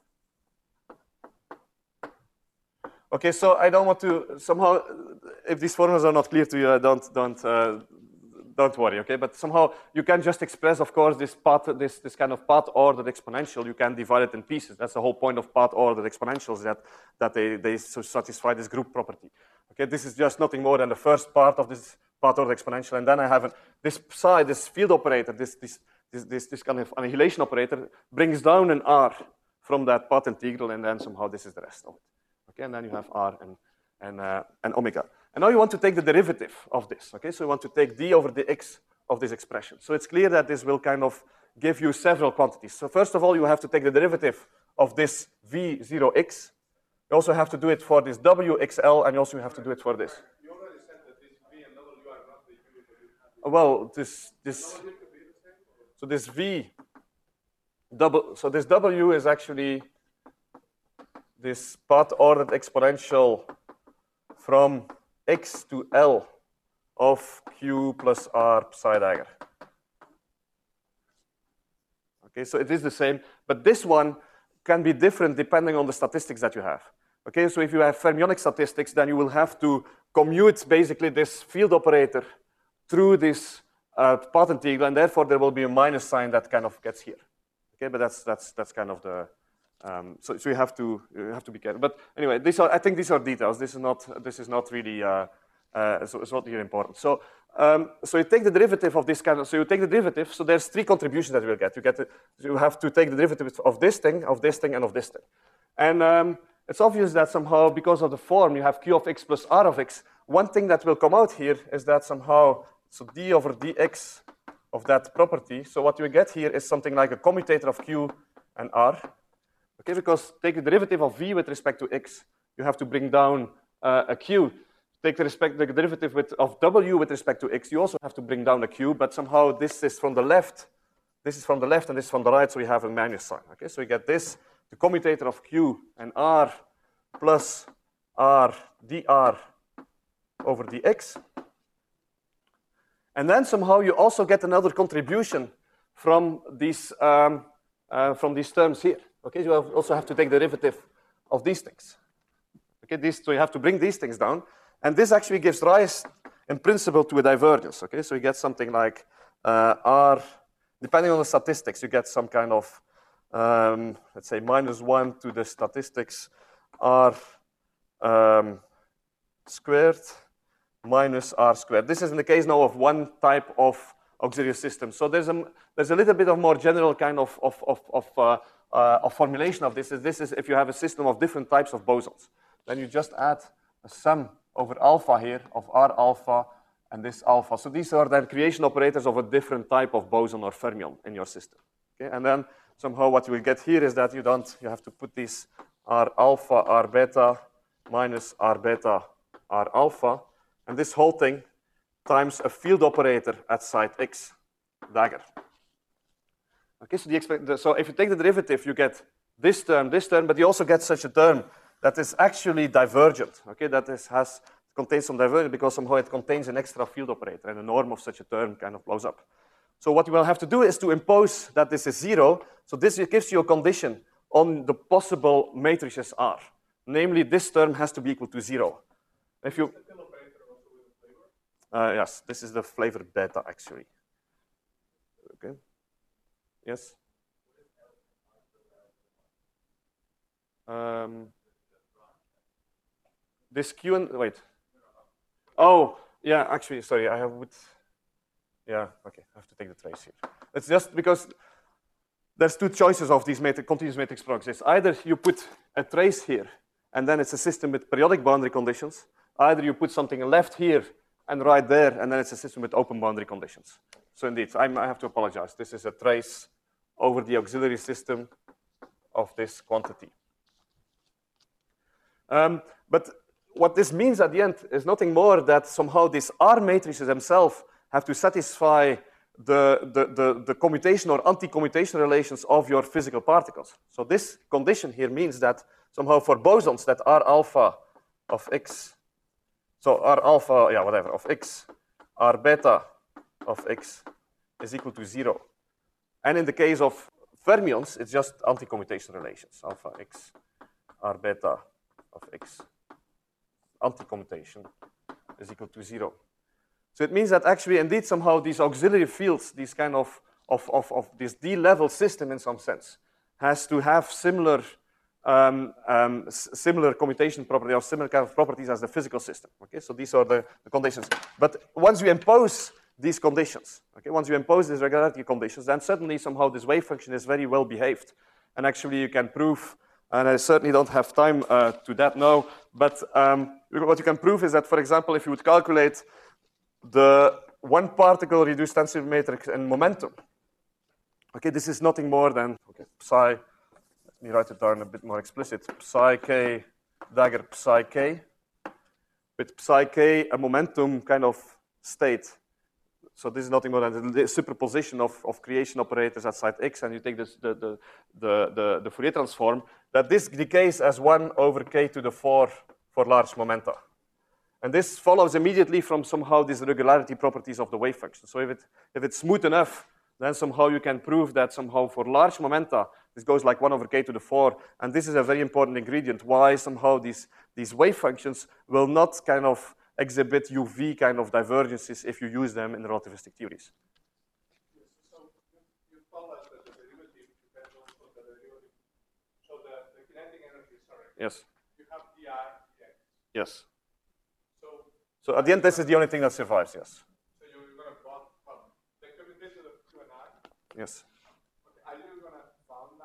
Okay, so I don't want to somehow, if these formulas are not clear to you, don't worry, okay? But somehow you can just express, of course, this kind of path-ordered exponential. You can divide it in pieces. That's the whole point of path-ordered exponentials, that they satisfy this group property. Okay, this is just nothing more than the first part of this path-ordered exponential, and then I have this psi, this field operator, this kind of annihilation operator brings down an R from that path integral, and then somehow this is the rest of it. Okay, and then you have R and omega. And now you want to take the derivative of this. Okay, so you want to take d over dx of this expression. So it's clear that this will kind of give you several quantities. So first of all, you have to take the derivative of this V0x. You also have to do it for this WXL, and you also have to do it for this. You already said that this V and W are not the U that you have. Well, so this this W is actually this path-ordered exponential from x to L of Q plus R psi dagger. Okay, so it is the same, but this one can be different depending on the statistics that you have. Okay, so if you have fermionic statistics, then you will have to commute basically this field operator through this path integral, and therefore there will be a minus sign that kind of gets here. Okay, but that's kind of the so you have to be careful. But anyway, I think these are details. This is not really so it's not really important. So so you take the derivative of this kind of. So you take the derivative. So there's three contributions that you will get. You have to take the derivative of this thing, and of this thing. And it's obvious that somehow, because of the form, you have Q of x plus R of x. One thing that will come out here is that somehow, so d over dx of that property. So what you get here is something like a commutator of Q and R. Okay, because take the derivative of V with respect to x, you have to bring down a Q. Take the derivative of W with respect to x, you also have to bring down a Q, but somehow this is from the left, and this is from the right, so we have a minus sign. Okay, so we get this, the commutator of Q and R plus R dr over dx. And then somehow you also get another contribution from these terms here. Okay, you also have to take the derivative of these things. Okay, so you have to bring these things down. And this actually gives rise, in principle, to a divergence. Okay, so you get something like R, depending on the statistics, you get some kind of, let's say, -1 to the statistics R squared minus R squared. This is in the case now of one type of auxiliary system. So there's a little bit of more general kind of formulation of this. This is if you have a system of different types of bosons. Then you just add a sum over alpha here of R alpha and this alpha. So these are then creation operators of a different type of boson or fermion in your system. Okay? And then somehow what you will get here is that you have to put these R alpha, R beta minus R beta, R alpha, and this whole thing times a field operator at site X, dagger. Okay, so if you take the derivative, you get this term, but you also get such a term that is actually divergent. Okay, contains some divergence because somehow it contains an extra field operator, and the norm of such a term kind of blows up. So what you will have to do is to impose that this is 0. So this gives you a condition on the possible matrices R. Namely, this term has to be equal to 0. If you yes, this is the flavor beta actually. Okay. Yes. This Q and wait. Oh, yeah. Actually, sorry. Yeah. Okay. I have to take the trace here. It's just because there's two choices of these continuous matrix products. It's either you put a trace here, and then it's a system with periodic boundary conditions. Either you put something left here and right there, and then it's a system with open boundary conditions. So indeed, I have to apologize. This is a trace over the auxiliary system of this quantity. But what this means at the end is nothing more that somehow these R matrices themselves have to satisfy the commutation or anti-commutation relations of your physical particles. So this condition here means that somehow for bosons that R alpha of X, so R alpha, yeah, whatever, of X, R beta of X is equal to 0. And in the case of fermions, it's just anti-commutation relations. Alpha X, R beta of X, anti-commutation is equal to 0. So it means that actually, indeed, somehow these auxiliary fields, these kind of this D-level system in some sense, has to have similar commutation property or similar kind of properties as the physical system. Okay, so these are the conditions. But once you impose these conditions, okay, once you impose these regularity conditions, then suddenly somehow this wave function is very well behaved. And actually you can prove, and I certainly don't have time to that now, but what you can prove is that, for example, if you would calculate the one particle reduced tensor matrix and momentum Okay, this is nothing more than psi. Let me write it down a bit more explicit. Psi k dagger psi k. With psi k, a momentum kind of state. So this is nothing more than the superposition of creation operators at site x, and you take this, the Fourier transform, that this decays as 1 over k to the 4 for large momenta. And this follows immediately from somehow these regularity properties of the wave function. So if it's smooth enough, then somehow you can prove that somehow for large momenta, this goes like 1 over k to the 4. And this is a very important ingredient, why somehow these wave functions will not kind of exhibit UV kind of divergences if you use them in relativistic theories. So you told us that the derivative depends also on the derivative. So the kinetic energy, sorry. Yes. You have dr dx. Yes. So at the end, this is the only thing that survives, yes. So you're going to bond, the commutation of Q and R. Yes. Okay. Are you going to bound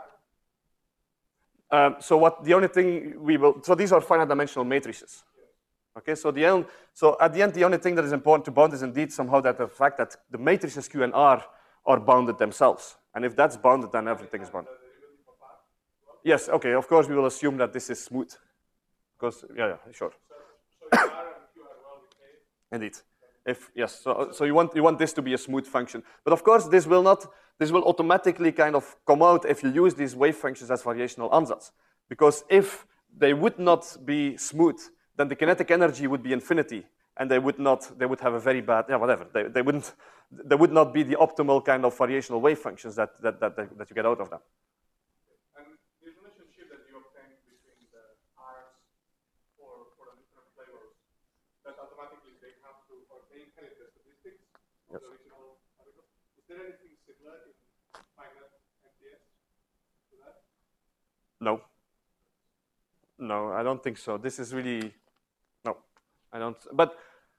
that? So the only thing we will, so these are finite dimensional matrices. Okay, so at the end, the only thing that is important to bound is indeed somehow that the fact that the matrices Q and R are bounded themselves. And if that's bounded, then everything is bounded. Yes, okay, of course we will assume that this is smooth. Because, yeah, sure. So R and Q are well behaved? Indeed. Yes, so you want this to be a smooth function. But of course, this will automatically kind of come out if you use these wave functions as variational ansatz. Because if they would not be smooth, then the kinetic energy would be infinity, and they would have a very bad, whatever. They would not be the optimal kind of variational wave functions that you get out of them. And the relationship that you obtain between the R's for the different flavors, that automatically they have to, or they inherit the statistics of the original article. Is there anything similar in finite MPS to that? No. No, I don't think so. This is really, no, I don't, but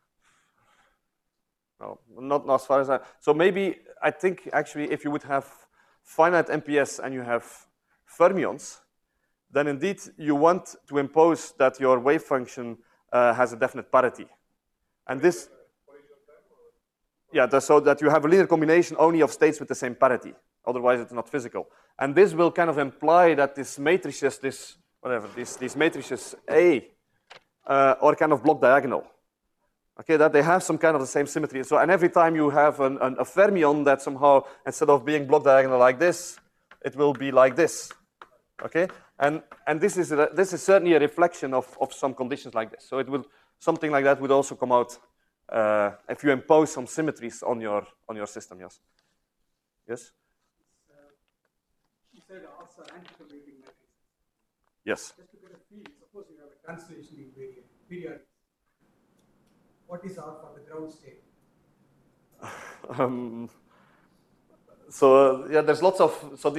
no, not as far as I, so maybe, I think actually if you would have finite MPS and you have fermions, then indeed you want to impose that your wave function has a definite parity. And this, so that you have a linear combination only of states with the same parity. Otherwise it's not physical. And this will kind of imply that this matrices, these matrices A are kind of block diagonal. Okay, that they have some kind of the same symmetry. So, and every time you have a fermion that somehow, instead of being block diagonal like this, it will be like this. Okay, and this is certainly a reflection of some conditions like this. So it will, something like that would also come out if you impose some symmetries on your system. Yes. Yes. You said also anti-commutating matrix. Yes. Just to get a feel, suppose you have a translation invariant period. What is R for the ground state? There's lots of, so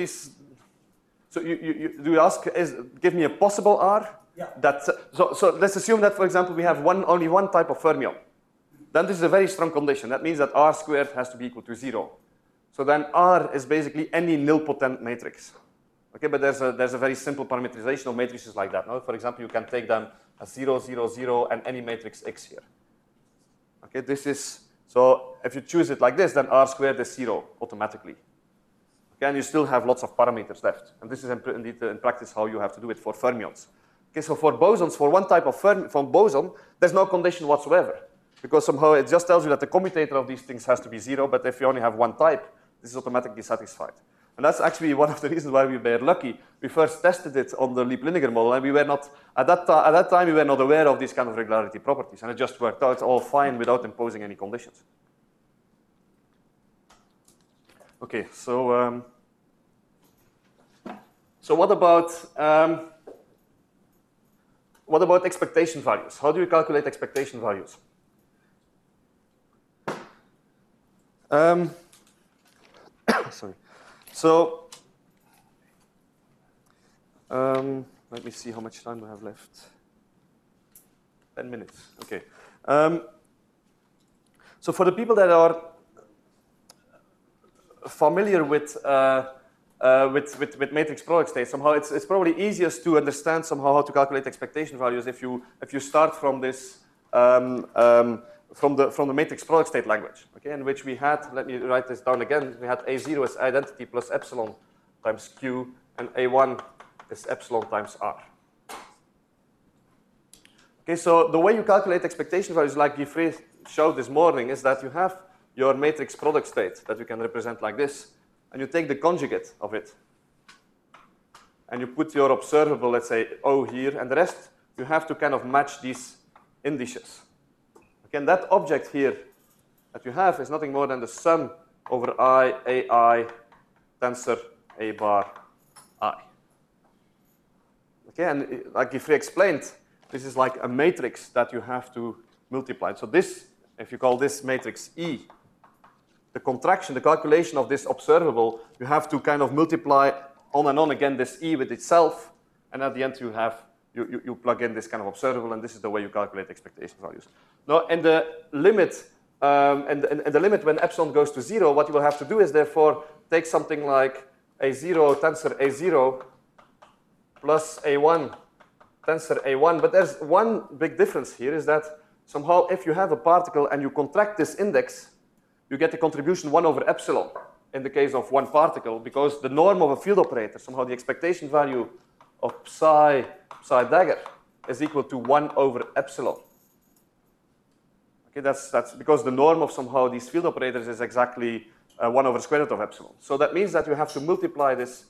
you ask, give me a possible R? Yeah. So let's assume that, for example, we have only one type of fermion. Then this is a very strong condition. That means that R squared has to be equal to 0. So then R is basically any nilpotent matrix. Okay, but there's a very simple parameterization of matrices like that. No? For example, you can take them as 0, 0, 0, and any matrix X here. Okay, this is, so if you choose it like this, then R squared is 0 automatically. Okay, and you still have lots of parameters left. And this is indeed in practice how you have to do it for fermions. Okay, so for bosons, for one type of boson, there's no condition whatsoever. Because somehow it just tells you that the commutator of these things has to be 0, but if you only have one type, this is automatically satisfied. And that's actually one of the reasons why we were lucky. We first tested it on the Lieb-Liniger model, and we were not, at that time, we were not aware of these kind of regularity properties, and it just worked out all fine without imposing any conditions. Okay, so what about expectation values? How do you calculate expectation values? Sorry. So, let me see how much time we have left. 10 minutes, okay. So for the people that are familiar with matrix product states, somehow it's probably easiest to understand somehow how to calculate expectation values if you start from this from the matrix product state language, okay, in which we had, let me write this down again, we had A0 is identity plus epsilon times Q, and A1 is epsilon times R. Okay, so the way you calculate expectation values, like Guy showed this morning, is that you have your matrix product state that you can represent like this, and you take the conjugate of it, and you put your observable, let's say, O here, and the rest, you have to kind of match these indices. Okay, and that object here that you have is nothing more than the sum over I, AI, tensor, A bar, I. Okay, and like Guy explained, this is like a matrix that you have to multiply. So this, if you call this matrix E, the contraction, the calculation of this observable, you have to kind of multiply on and on again this E with itself, and at the end you have, you plug in this kind of observable, and this is the way you calculate expectation values. Now, in the limit, the limit when epsilon goes to 0, what you will have to do is therefore take something like A0 tensor A0 plus A1 tensor A1, but there's one big difference here, is that somehow if you have a particle and you contract this index, you get the contribution 1 over epsilon in the case of one particle, because the norm of a field operator, somehow the expectation value of psi dagger is equal to 1 over epsilon. Okay, that's because the norm of somehow these field operators is exactly 1 over square root of epsilon. So that means that you have to multiply this,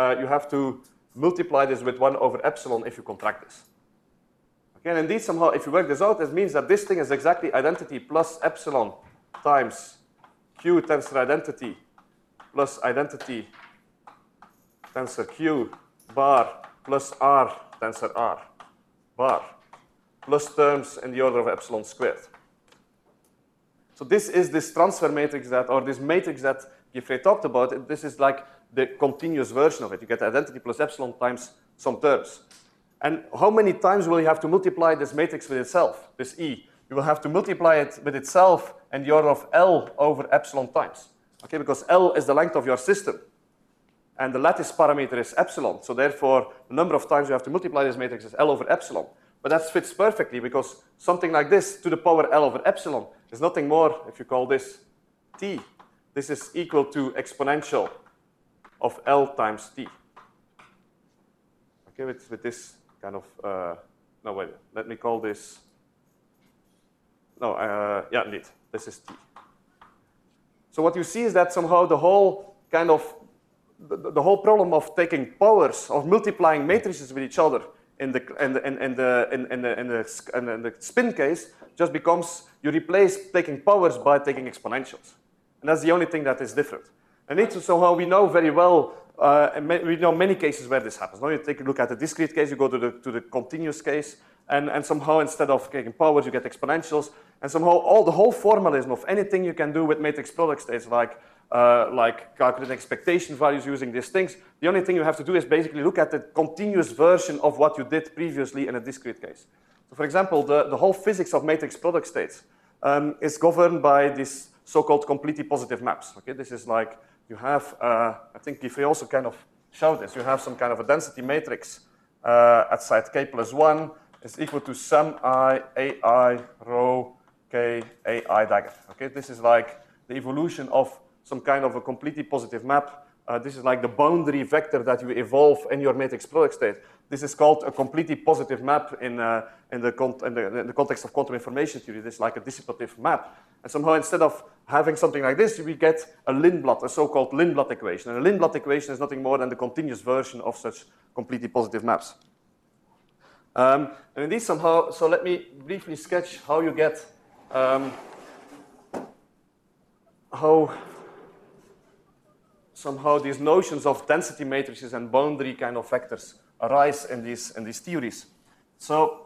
with 1 over epsilon if you contract this. Okay, and indeed somehow if you work this out, it means that this thing is exactly identity plus epsilon times Q tensor identity plus identity tensor Q bar plus R tensor R bar plus terms in the order of epsilon squared. So this is this transfer matrix that, or this matrix that Guy talked about. This is like the continuous version of it. You get identity plus epsilon times some terms. And how many times will you have to multiply this matrix with itself, this E? You will have to multiply it with itself in the order of L over epsilon times. Okay, because L is the length of your system, and the lattice parameter is epsilon. So therefore, the number of times you have to multiply this matrix is L over epsilon. But that fits perfectly, because something like this to the power L over epsilon is nothing more, if you call this T. This is equal to exponential of L times T. Okay, with this kind of, no, wait, let me call this, no, yeah, indeed, this is T. So what you see is that somehow the whole kind of, the whole problem of taking powers, of multiplying matrices with each other in the spin case just becomes, you replace taking powers by taking exponentials. And that's the only thing that is different. And it's somehow we know very well, we know many cases where this happens. Now you take a look at the discrete case, you go to the continuous case, and somehow instead of taking powers, you get exponentials. And somehow the whole formalism of anything you can do with matrix product states, like calculating expectation values using these things, the only thing you have to do is basically look at the continuous version of what you did previously in a discrete case. So for example, the whole physics of matrix product states is governed by this so-called completely positive maps. Okay, this is like you have, I think Guy also kind of showed this, you have some kind of a density matrix at site k plus 1 is equal to sum I, AI, rho, k, AI dagger. Okay, this is like the evolution of some kind of a completely positive map. This is like the boundary vector that you evolve in your matrix product state. This is called a completely positive map in the context of quantum information theory. This is like a dissipative map. And somehow instead of having something like this, we get a Lindblad, a so-called Lindblad equation. And a Lindblad equation is nothing more than the continuous version of such completely positive maps. And indeed somehow, so let me briefly sketch how you get, how somehow these notions of density matrices and boundary kind of vectors arise in these theories. So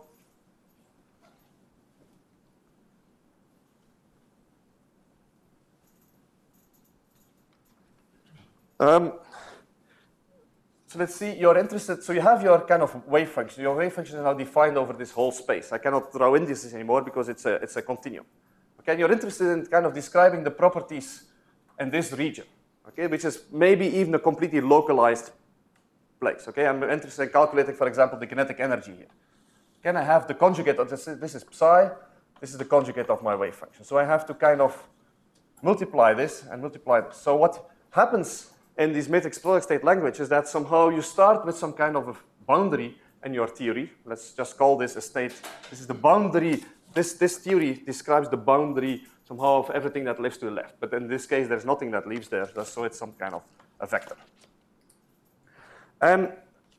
so let's see, you're interested, so you have your kind of wave function. Your wave function is now defined over this whole space. I cannot draw indices anymore because it's a continuum. Okay, and you're interested in kind of describing the properties in this region, okay, which is maybe even a completely localized place. Okay, I'm interested in calculating, for example, the kinetic energy here. Can I have the conjugate of this? This is psi. This is the conjugate of my wave function. So I have to kind of multiply this and multiply this. So what happens in this matrix product state language is that somehow you start with some kind of a boundary in your theory. Let's just call this a state. This is the boundary. This theory describes the boundary somehow of everything that lives to the left. But in this case, there's nothing that leaves there, so it's some kind of a vector. And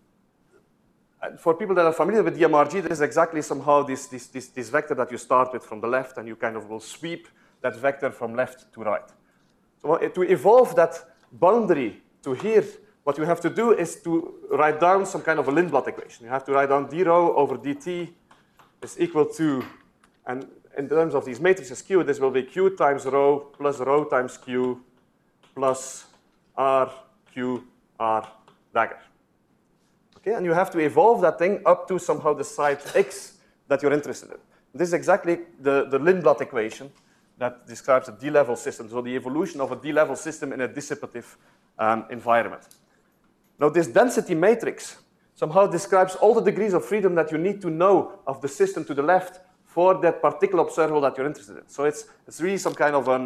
for people that are familiar with DMRG, this is exactly somehow this vector that you start with from the left, and you kind of will sweep that vector from left to right. So to evolve that boundary to here, what you have to do is to write down some kind of a Lindblad equation. You have to write down d rho over dt is equal to, and in terms of these matrices Q, this will be Q times rho plus rho times Q plus R, Q, R, dagger. Okay, and you have to evolve that thing up to somehow the side X that you're interested in. This is exactly the Lindblad equation that describes a D-level system, so the evolution of a D-level system in a dissipative environment. Now, this density matrix somehow describes all the degrees of freedom that you need to know of the system to the left for that particular observable that you're interested in. So it's really some kind of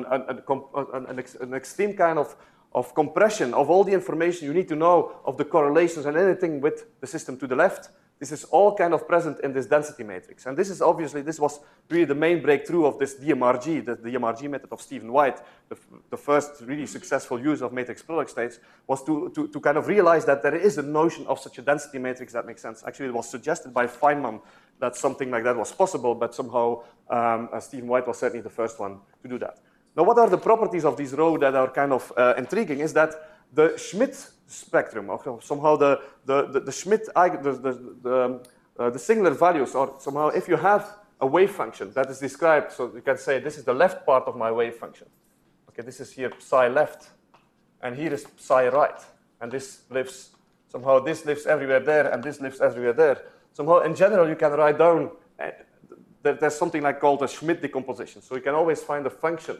an extreme kind of compression of all the information you need to know of the correlations and anything with the system to the left. This is all kind of present in this density matrix. And this is obviously, this was really the main breakthrough of this DMRG, the DMRG method of Stephen White. The first really successful use of matrix product states was to kind of realize that there is a notion of such a density matrix that makes sense. Actually, it was suggested by Feynman that something like that was possible, but somehow Stephen White was certainly the first one to do that. Now, what are the properties of this rho that are kind of intriguing is that the Schmidt spectrum, or somehow the Schmidt, the singular values, or somehow if you have a wave function that is described, so you can say this is the left part of my wave function. Okay, this is here psi left, and here is psi right, and this lives, somehow this lives everywhere there, and this lives everywhere there. Somehow, in general, you can write down, there's something like called a Schmidt decomposition. So you can always find a function,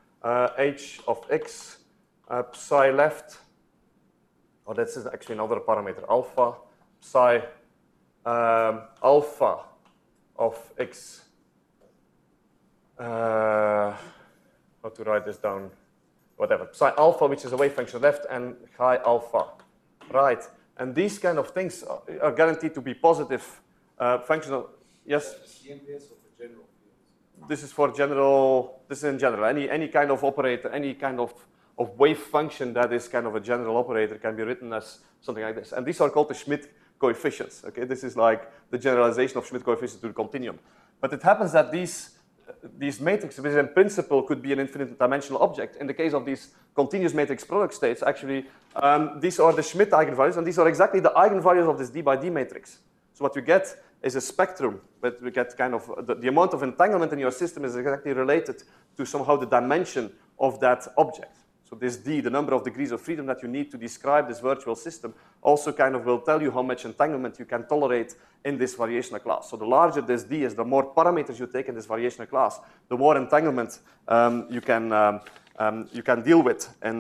h of x, psi left, or this is actually another parameter, alpha, psi alpha of x. How to write this down? Whatever. Psi alpha, which is a wave function left, and chi alpha right. And these kind of things are guaranteed to be positive functional. Yes? CMPS of the general fields. This is for general, this is in general. Any kind of operator, any kind of wave function that is kind of a general operator can be written as something like this. And these are called the Schmidt coefficients. Okay, this is like the generalization of Schmidt coefficients to the continuum. But it happens that these matrices, which in principle could be an infinite dimensional object, in the case of these continuous matrix product states, actually, these are the Schmidt eigenvalues, and these are exactly the eigenvalues of this D by D matrix. So what you get is a spectrum, but we get kind of the amount of entanglement in your system is exactly related to somehow the dimension of that object. So this D, the number of degrees of freedom that you need to describe this virtual system, also kind of will tell you how much entanglement you can tolerate in this variational class. So the larger this D is, the more parameters you take in this variational class, the more entanglement you can deal with in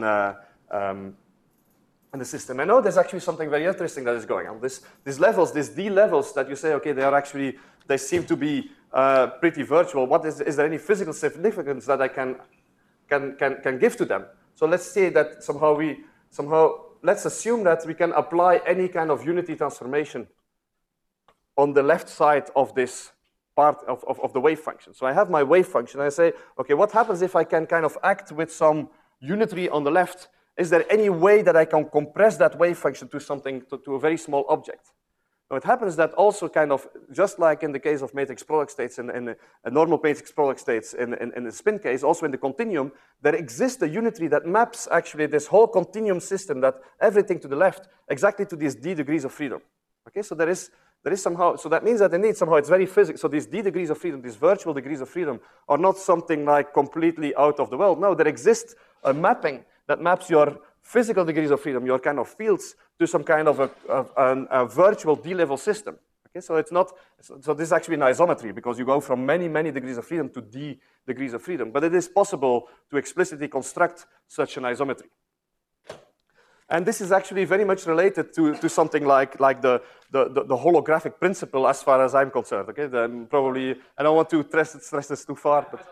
the system. And now there's actually something very interesting that is going on. These levels, these D levels that you say, okay, they seem to be pretty virtual. Is there any physical significance that I can give to them? So let's say that let's assume that we can apply any kind of unity transformation on the left side of this part of the wave function. So I have my wave function, and I say, okay, what happens if I can kind of act with some unitary on the left? Is there any way that I can compress that wave function to something, to a very small object? Now, it happens that also kind of, just like in the case of matrix product states and normal matrix product states in the spin case, also in the continuum, there exists a unitary that maps actually this whole continuum system, that everything to the left, exactly to these D degrees of freedom. Okay, so there is somehow, so that means that indeed somehow it's very physical. So these D degrees of freedom, these virtual degrees of freedom, are not something like completely out of the world. No, there exists a mapping that maps your physical degrees of freedom, your kind of fields, to some kind of a virtual D-level system. Okay, so it's not. So this is actually an isometry, because you go from many degrees of freedom to D degrees of freedom. But it is possible to explicitly construct such an isometry. And this is actually very much related to something like the holographic principle as far as I'm concerned. Okay, then probably I don't want to stress this too far, but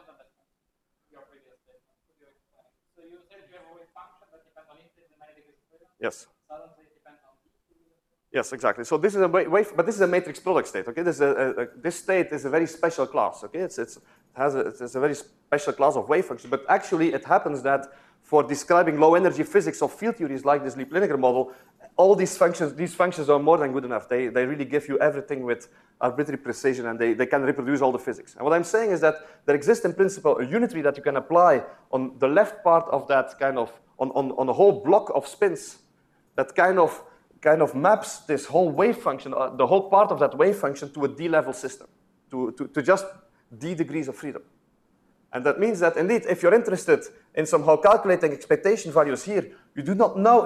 yes. Yes, exactly. So this is a wave, but this is a matrix product state. Okay, this state is a very special class. Okay, it's a very special class of wave function. But actually, it happens that for describing low energy physics of field theories like this Lieb-Lineker model, all these functions are more than good enough. They really give you everything with arbitrary precision, and they can reproduce all the physics. And what I'm saying is that there exists in principle a unitary that you can apply on the left part of that kind of on a whole block of spins that kind of maps this whole wave function, the whole part of that wave function to a D-level system, to just D degrees of freedom. And that means that indeed, if you're interested in somehow calculating expectation values here, you do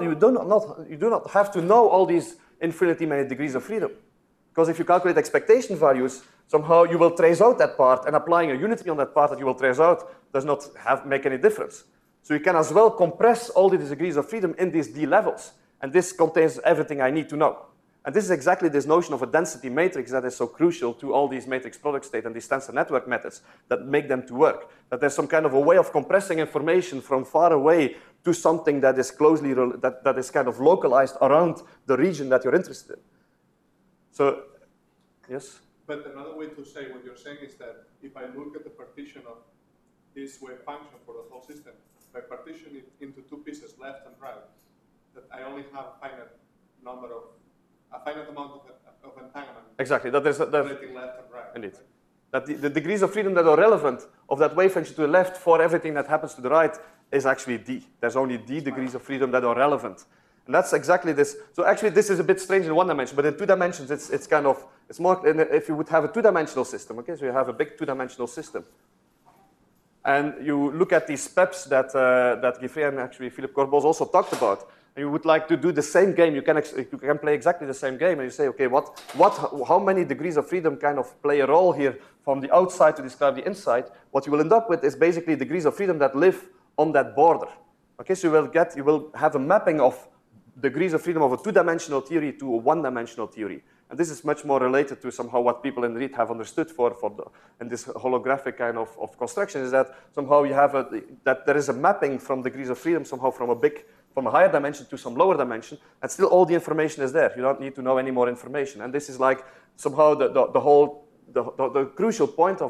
not have to know all these infinitely many degrees of freedom. Because if you calculate expectation values, somehow you will trace out that part, and applying a unitary on that part that you will trace out does not make any difference. So you can as well compress all these degrees of freedom in these D levels. And this contains everything I need to know. And this is exactly this notion of a density matrix that is so crucial to all these matrix product state and these tensor network methods that make them to work. That there's some kind of a way of compressing information from far away to something that is closely, that is kind of localized around the region that you're interested in. So, yes? But another way to say what you're saying is that if I look at the partition of this wave function for the whole system, if I partition it into two pieces, left and right, that I only have a finite amount of entanglement. Exactly. That is relating left and right. Indeed. Right? That the degrees of freedom that are relevant of that wave function to the left for everything that happens to the right is actually D. There's only D degrees of freedom that are relevant. And that's exactly this. So actually, this is a bit strange in one dimension, but in two dimensions, it's more, if you would have a two-dimensional system, okay? So you have a big two-dimensional system. And you look at these PEPs that Giffrey and actually Philippe Corboz also talked about, and you would like to do the same game, you can play exactly the same game, and you say, okay, how many degrees of freedom kind of play a role here from the outside to describe the inside? What you will end up with is basically degrees of freedom that live on that border. Okay, so you will have a mapping of degrees of freedom of a two-dimensional theory to a one-dimensional theory. And this is much more related to somehow what people in REIT have understood in this holographic kind of construction, is that somehow you have that there is a mapping from degrees of freedom somehow from a higher dimension to some lower dimension, and still all the information is there. You don't need to know any more information. And this is like somehow the crucial point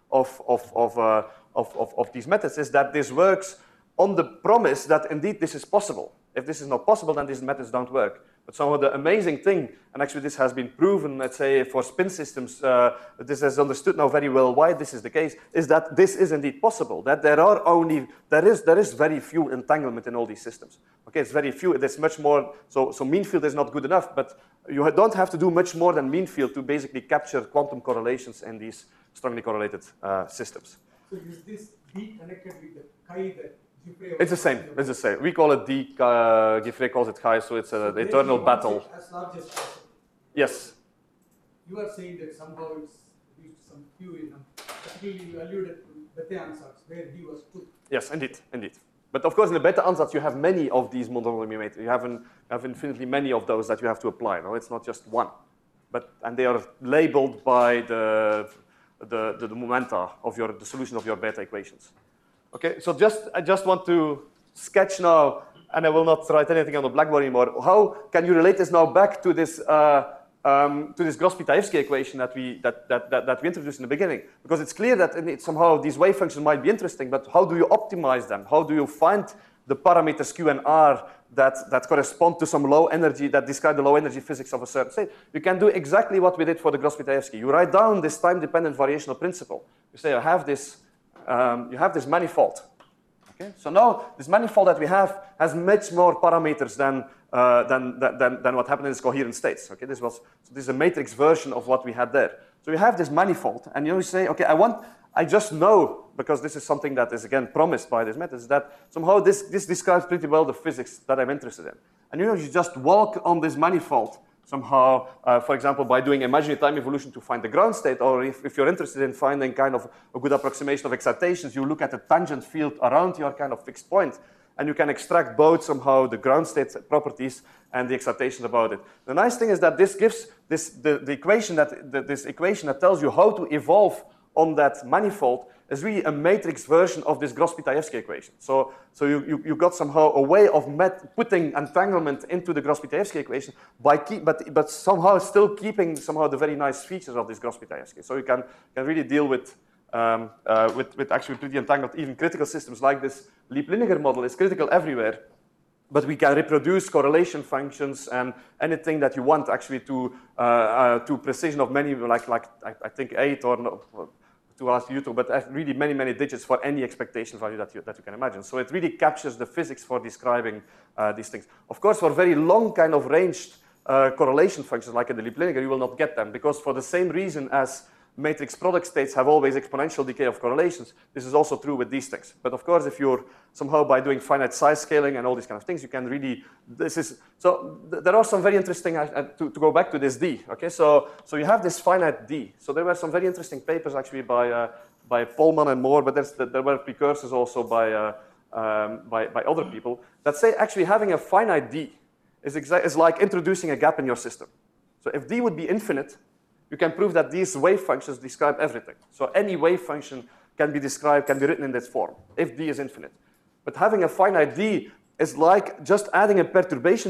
of these methods is that this works on the promise that indeed this is possible. If this is not possible, then these methods don't work. But somehow the amazing thing, and actually this has been proven, let's say, for spin systems, this is understood now very well why this is the case, is that this is indeed possible, that there is very few entanglement in all these systems. Okay, it's very few, there's much more, so mean field is not good enough, but you don't have to do much more than mean field to basically capture quantum correlations in these strongly correlated systems. So is this D connected with the chi that it's the same. It's the same. We call it D. Giffrey calls it chi, so it's an eternal battle. As large as possible. Yes. You are saying that somehow it's reached some few in them. Particularly, you alluded to Bethe ansatz, where D was 2. Yes, indeed. But of course, in the Bethe ansatz, you have many of these monodromy matrices. You have infinitely many of those that you have to apply. No, it's not just one. And they are labeled by the momenta of the solution of your Bethe equations. Okay, so I just want to sketch now, and I will not write anything on the blackboard anymore. How can you relate this now back to this Gross-Pitaevsky equation that we introduced in the beginning? Because it's clear that somehow these wave functions might be interesting, but how do you optimize them? How do you find the parameters Q and R that correspond to some low energy, that describe the low energy physics of a certain state? You can do exactly what we did for the Gross-Pitaevsky. You write down this time-dependent variational principle. You say, I have this. You have this manifold. Okay? So now this manifold that we have has much more parameters than what happened in its coherent states. Okay? This is a matrix version of what we had there. So you have this manifold, and you say, okay, I just know, because this is something that is again promised by this method, is that somehow this describes pretty well the physics that I'm interested in. And you just walk on this manifold somehow, for example, by doing imaginary time evolution to find the ground state, or if you're interested in finding kind of a good approximation of excitations, you look at the tangent field around your kind of fixed point, and you can extract both somehow the ground state properties and the excitation about it. The nice thing is that this gives the equation this equation that tells you how to evolve on that manifold is really a matrix version of this Gross-Pitayevsky equation. So you got somehow a way of putting entanglement into the Gross-Pitayevsky equation but somehow still keeping somehow the very nice features of this Gross-Pitayevsky. So you can really deal with actually pretty entangled, even critical systems like this. Lieb-Liniger model is critical everywhere, but we can reproduce correlation functions and anything that you want actually to precision of many, like I think 8 or no, to ask you to, but really many digits for any expectation value that you can imagine. So it really captures the physics for describing these things. Of course, for very long kind of ranged correlation functions like in the Lieb-Liniger, you will not get them, because for the same reason as matrix product states have always exponential decay of correlations, this is also true with these things. But of course, if you're somehow by doing finite size scaling and all these kind of things, you can really, there are some very interesting, to go back to this D, okay? So you have this finite D. So there were some very interesting papers actually by Polman and Moore, but there were precursors also by other people that say actually having a finite D is like introducing a gap in your system. So if D would be infinite, you can prove that these wave functions describe everything. So any wave function can be written in this form, if D is infinite. But having a finite D is like just adding a perturbation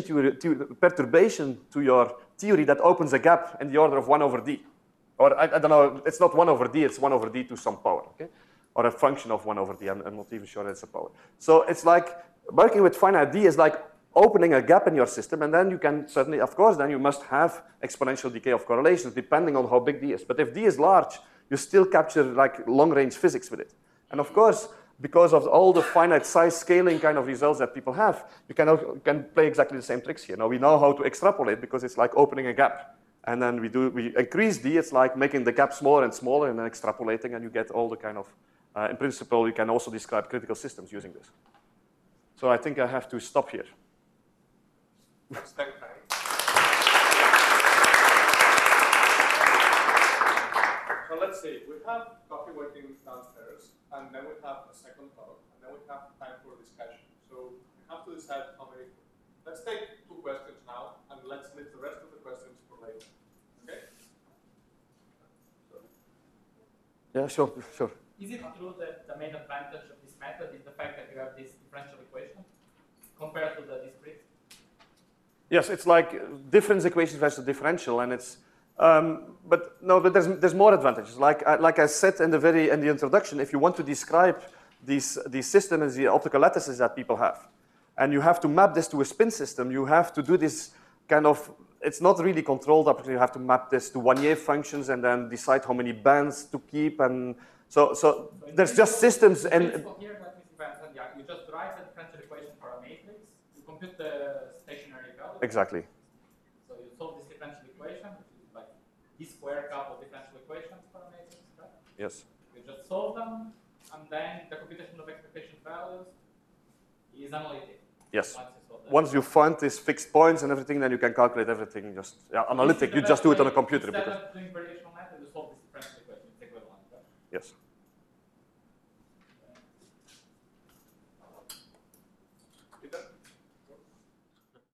to your theory that opens a gap in the order of 1 over D. Or I don't know, it's not 1 over D, it's 1 over D to some power, okay? Or a function of 1 over D, I'm not even sure it's a power. So it's like, working with finite D is like opening a gap in your system, and then you can certainly, of course, then you must have exponential decay of correlations depending on how big D is. But if D is large, you still capture like long-range physics with it. And of course, because of all the finite size scaling kind of results that people have, you can play exactly the same tricks here. Now we know how to extrapolate because it's like opening a gap. And then we increase D, it's like making the gap smaller and smaller and then extrapolating, and you get all the kind of, in principle, you can also describe critical systems using this. So I think I have to stop here. Thanks, Frank. So let's see, we have coffee waiting downstairs, and then we have a second talk, and then we have time for discussion. So we have to decide how many. Let's take 2 questions now, and let's leave the rest of the questions for later. Okay? Yeah, sure. Is it true that the main advantage of this method is the fact that you have this differential equation compared to the discrete? Yes, it's like difference equations versus differential, and it's, but there's more advantages. Like I said in the introduction, if you want to describe these systems, the optical lattices that people have, and you have to map this to a spin system, you have to do this kind of, it's not really controlled up. You have to map this to Wannier functions and then decide how many bands to keep, and so there's just systems and. Here, that means you just write the differential equation for a matrix, you compute the stationary value. Exactly. So you solve this differential equation, which is like d squared couple differential equations for a matrix, right? Yes. You just solve them, and then the computation of expectation values is analytic. Yes. Once you find these fixed points and everything, then you can calculate everything. Just analytic. You just do it on a computer. Instead of doing variational method, you solve this differential equation. It's equivalent, right? Yes.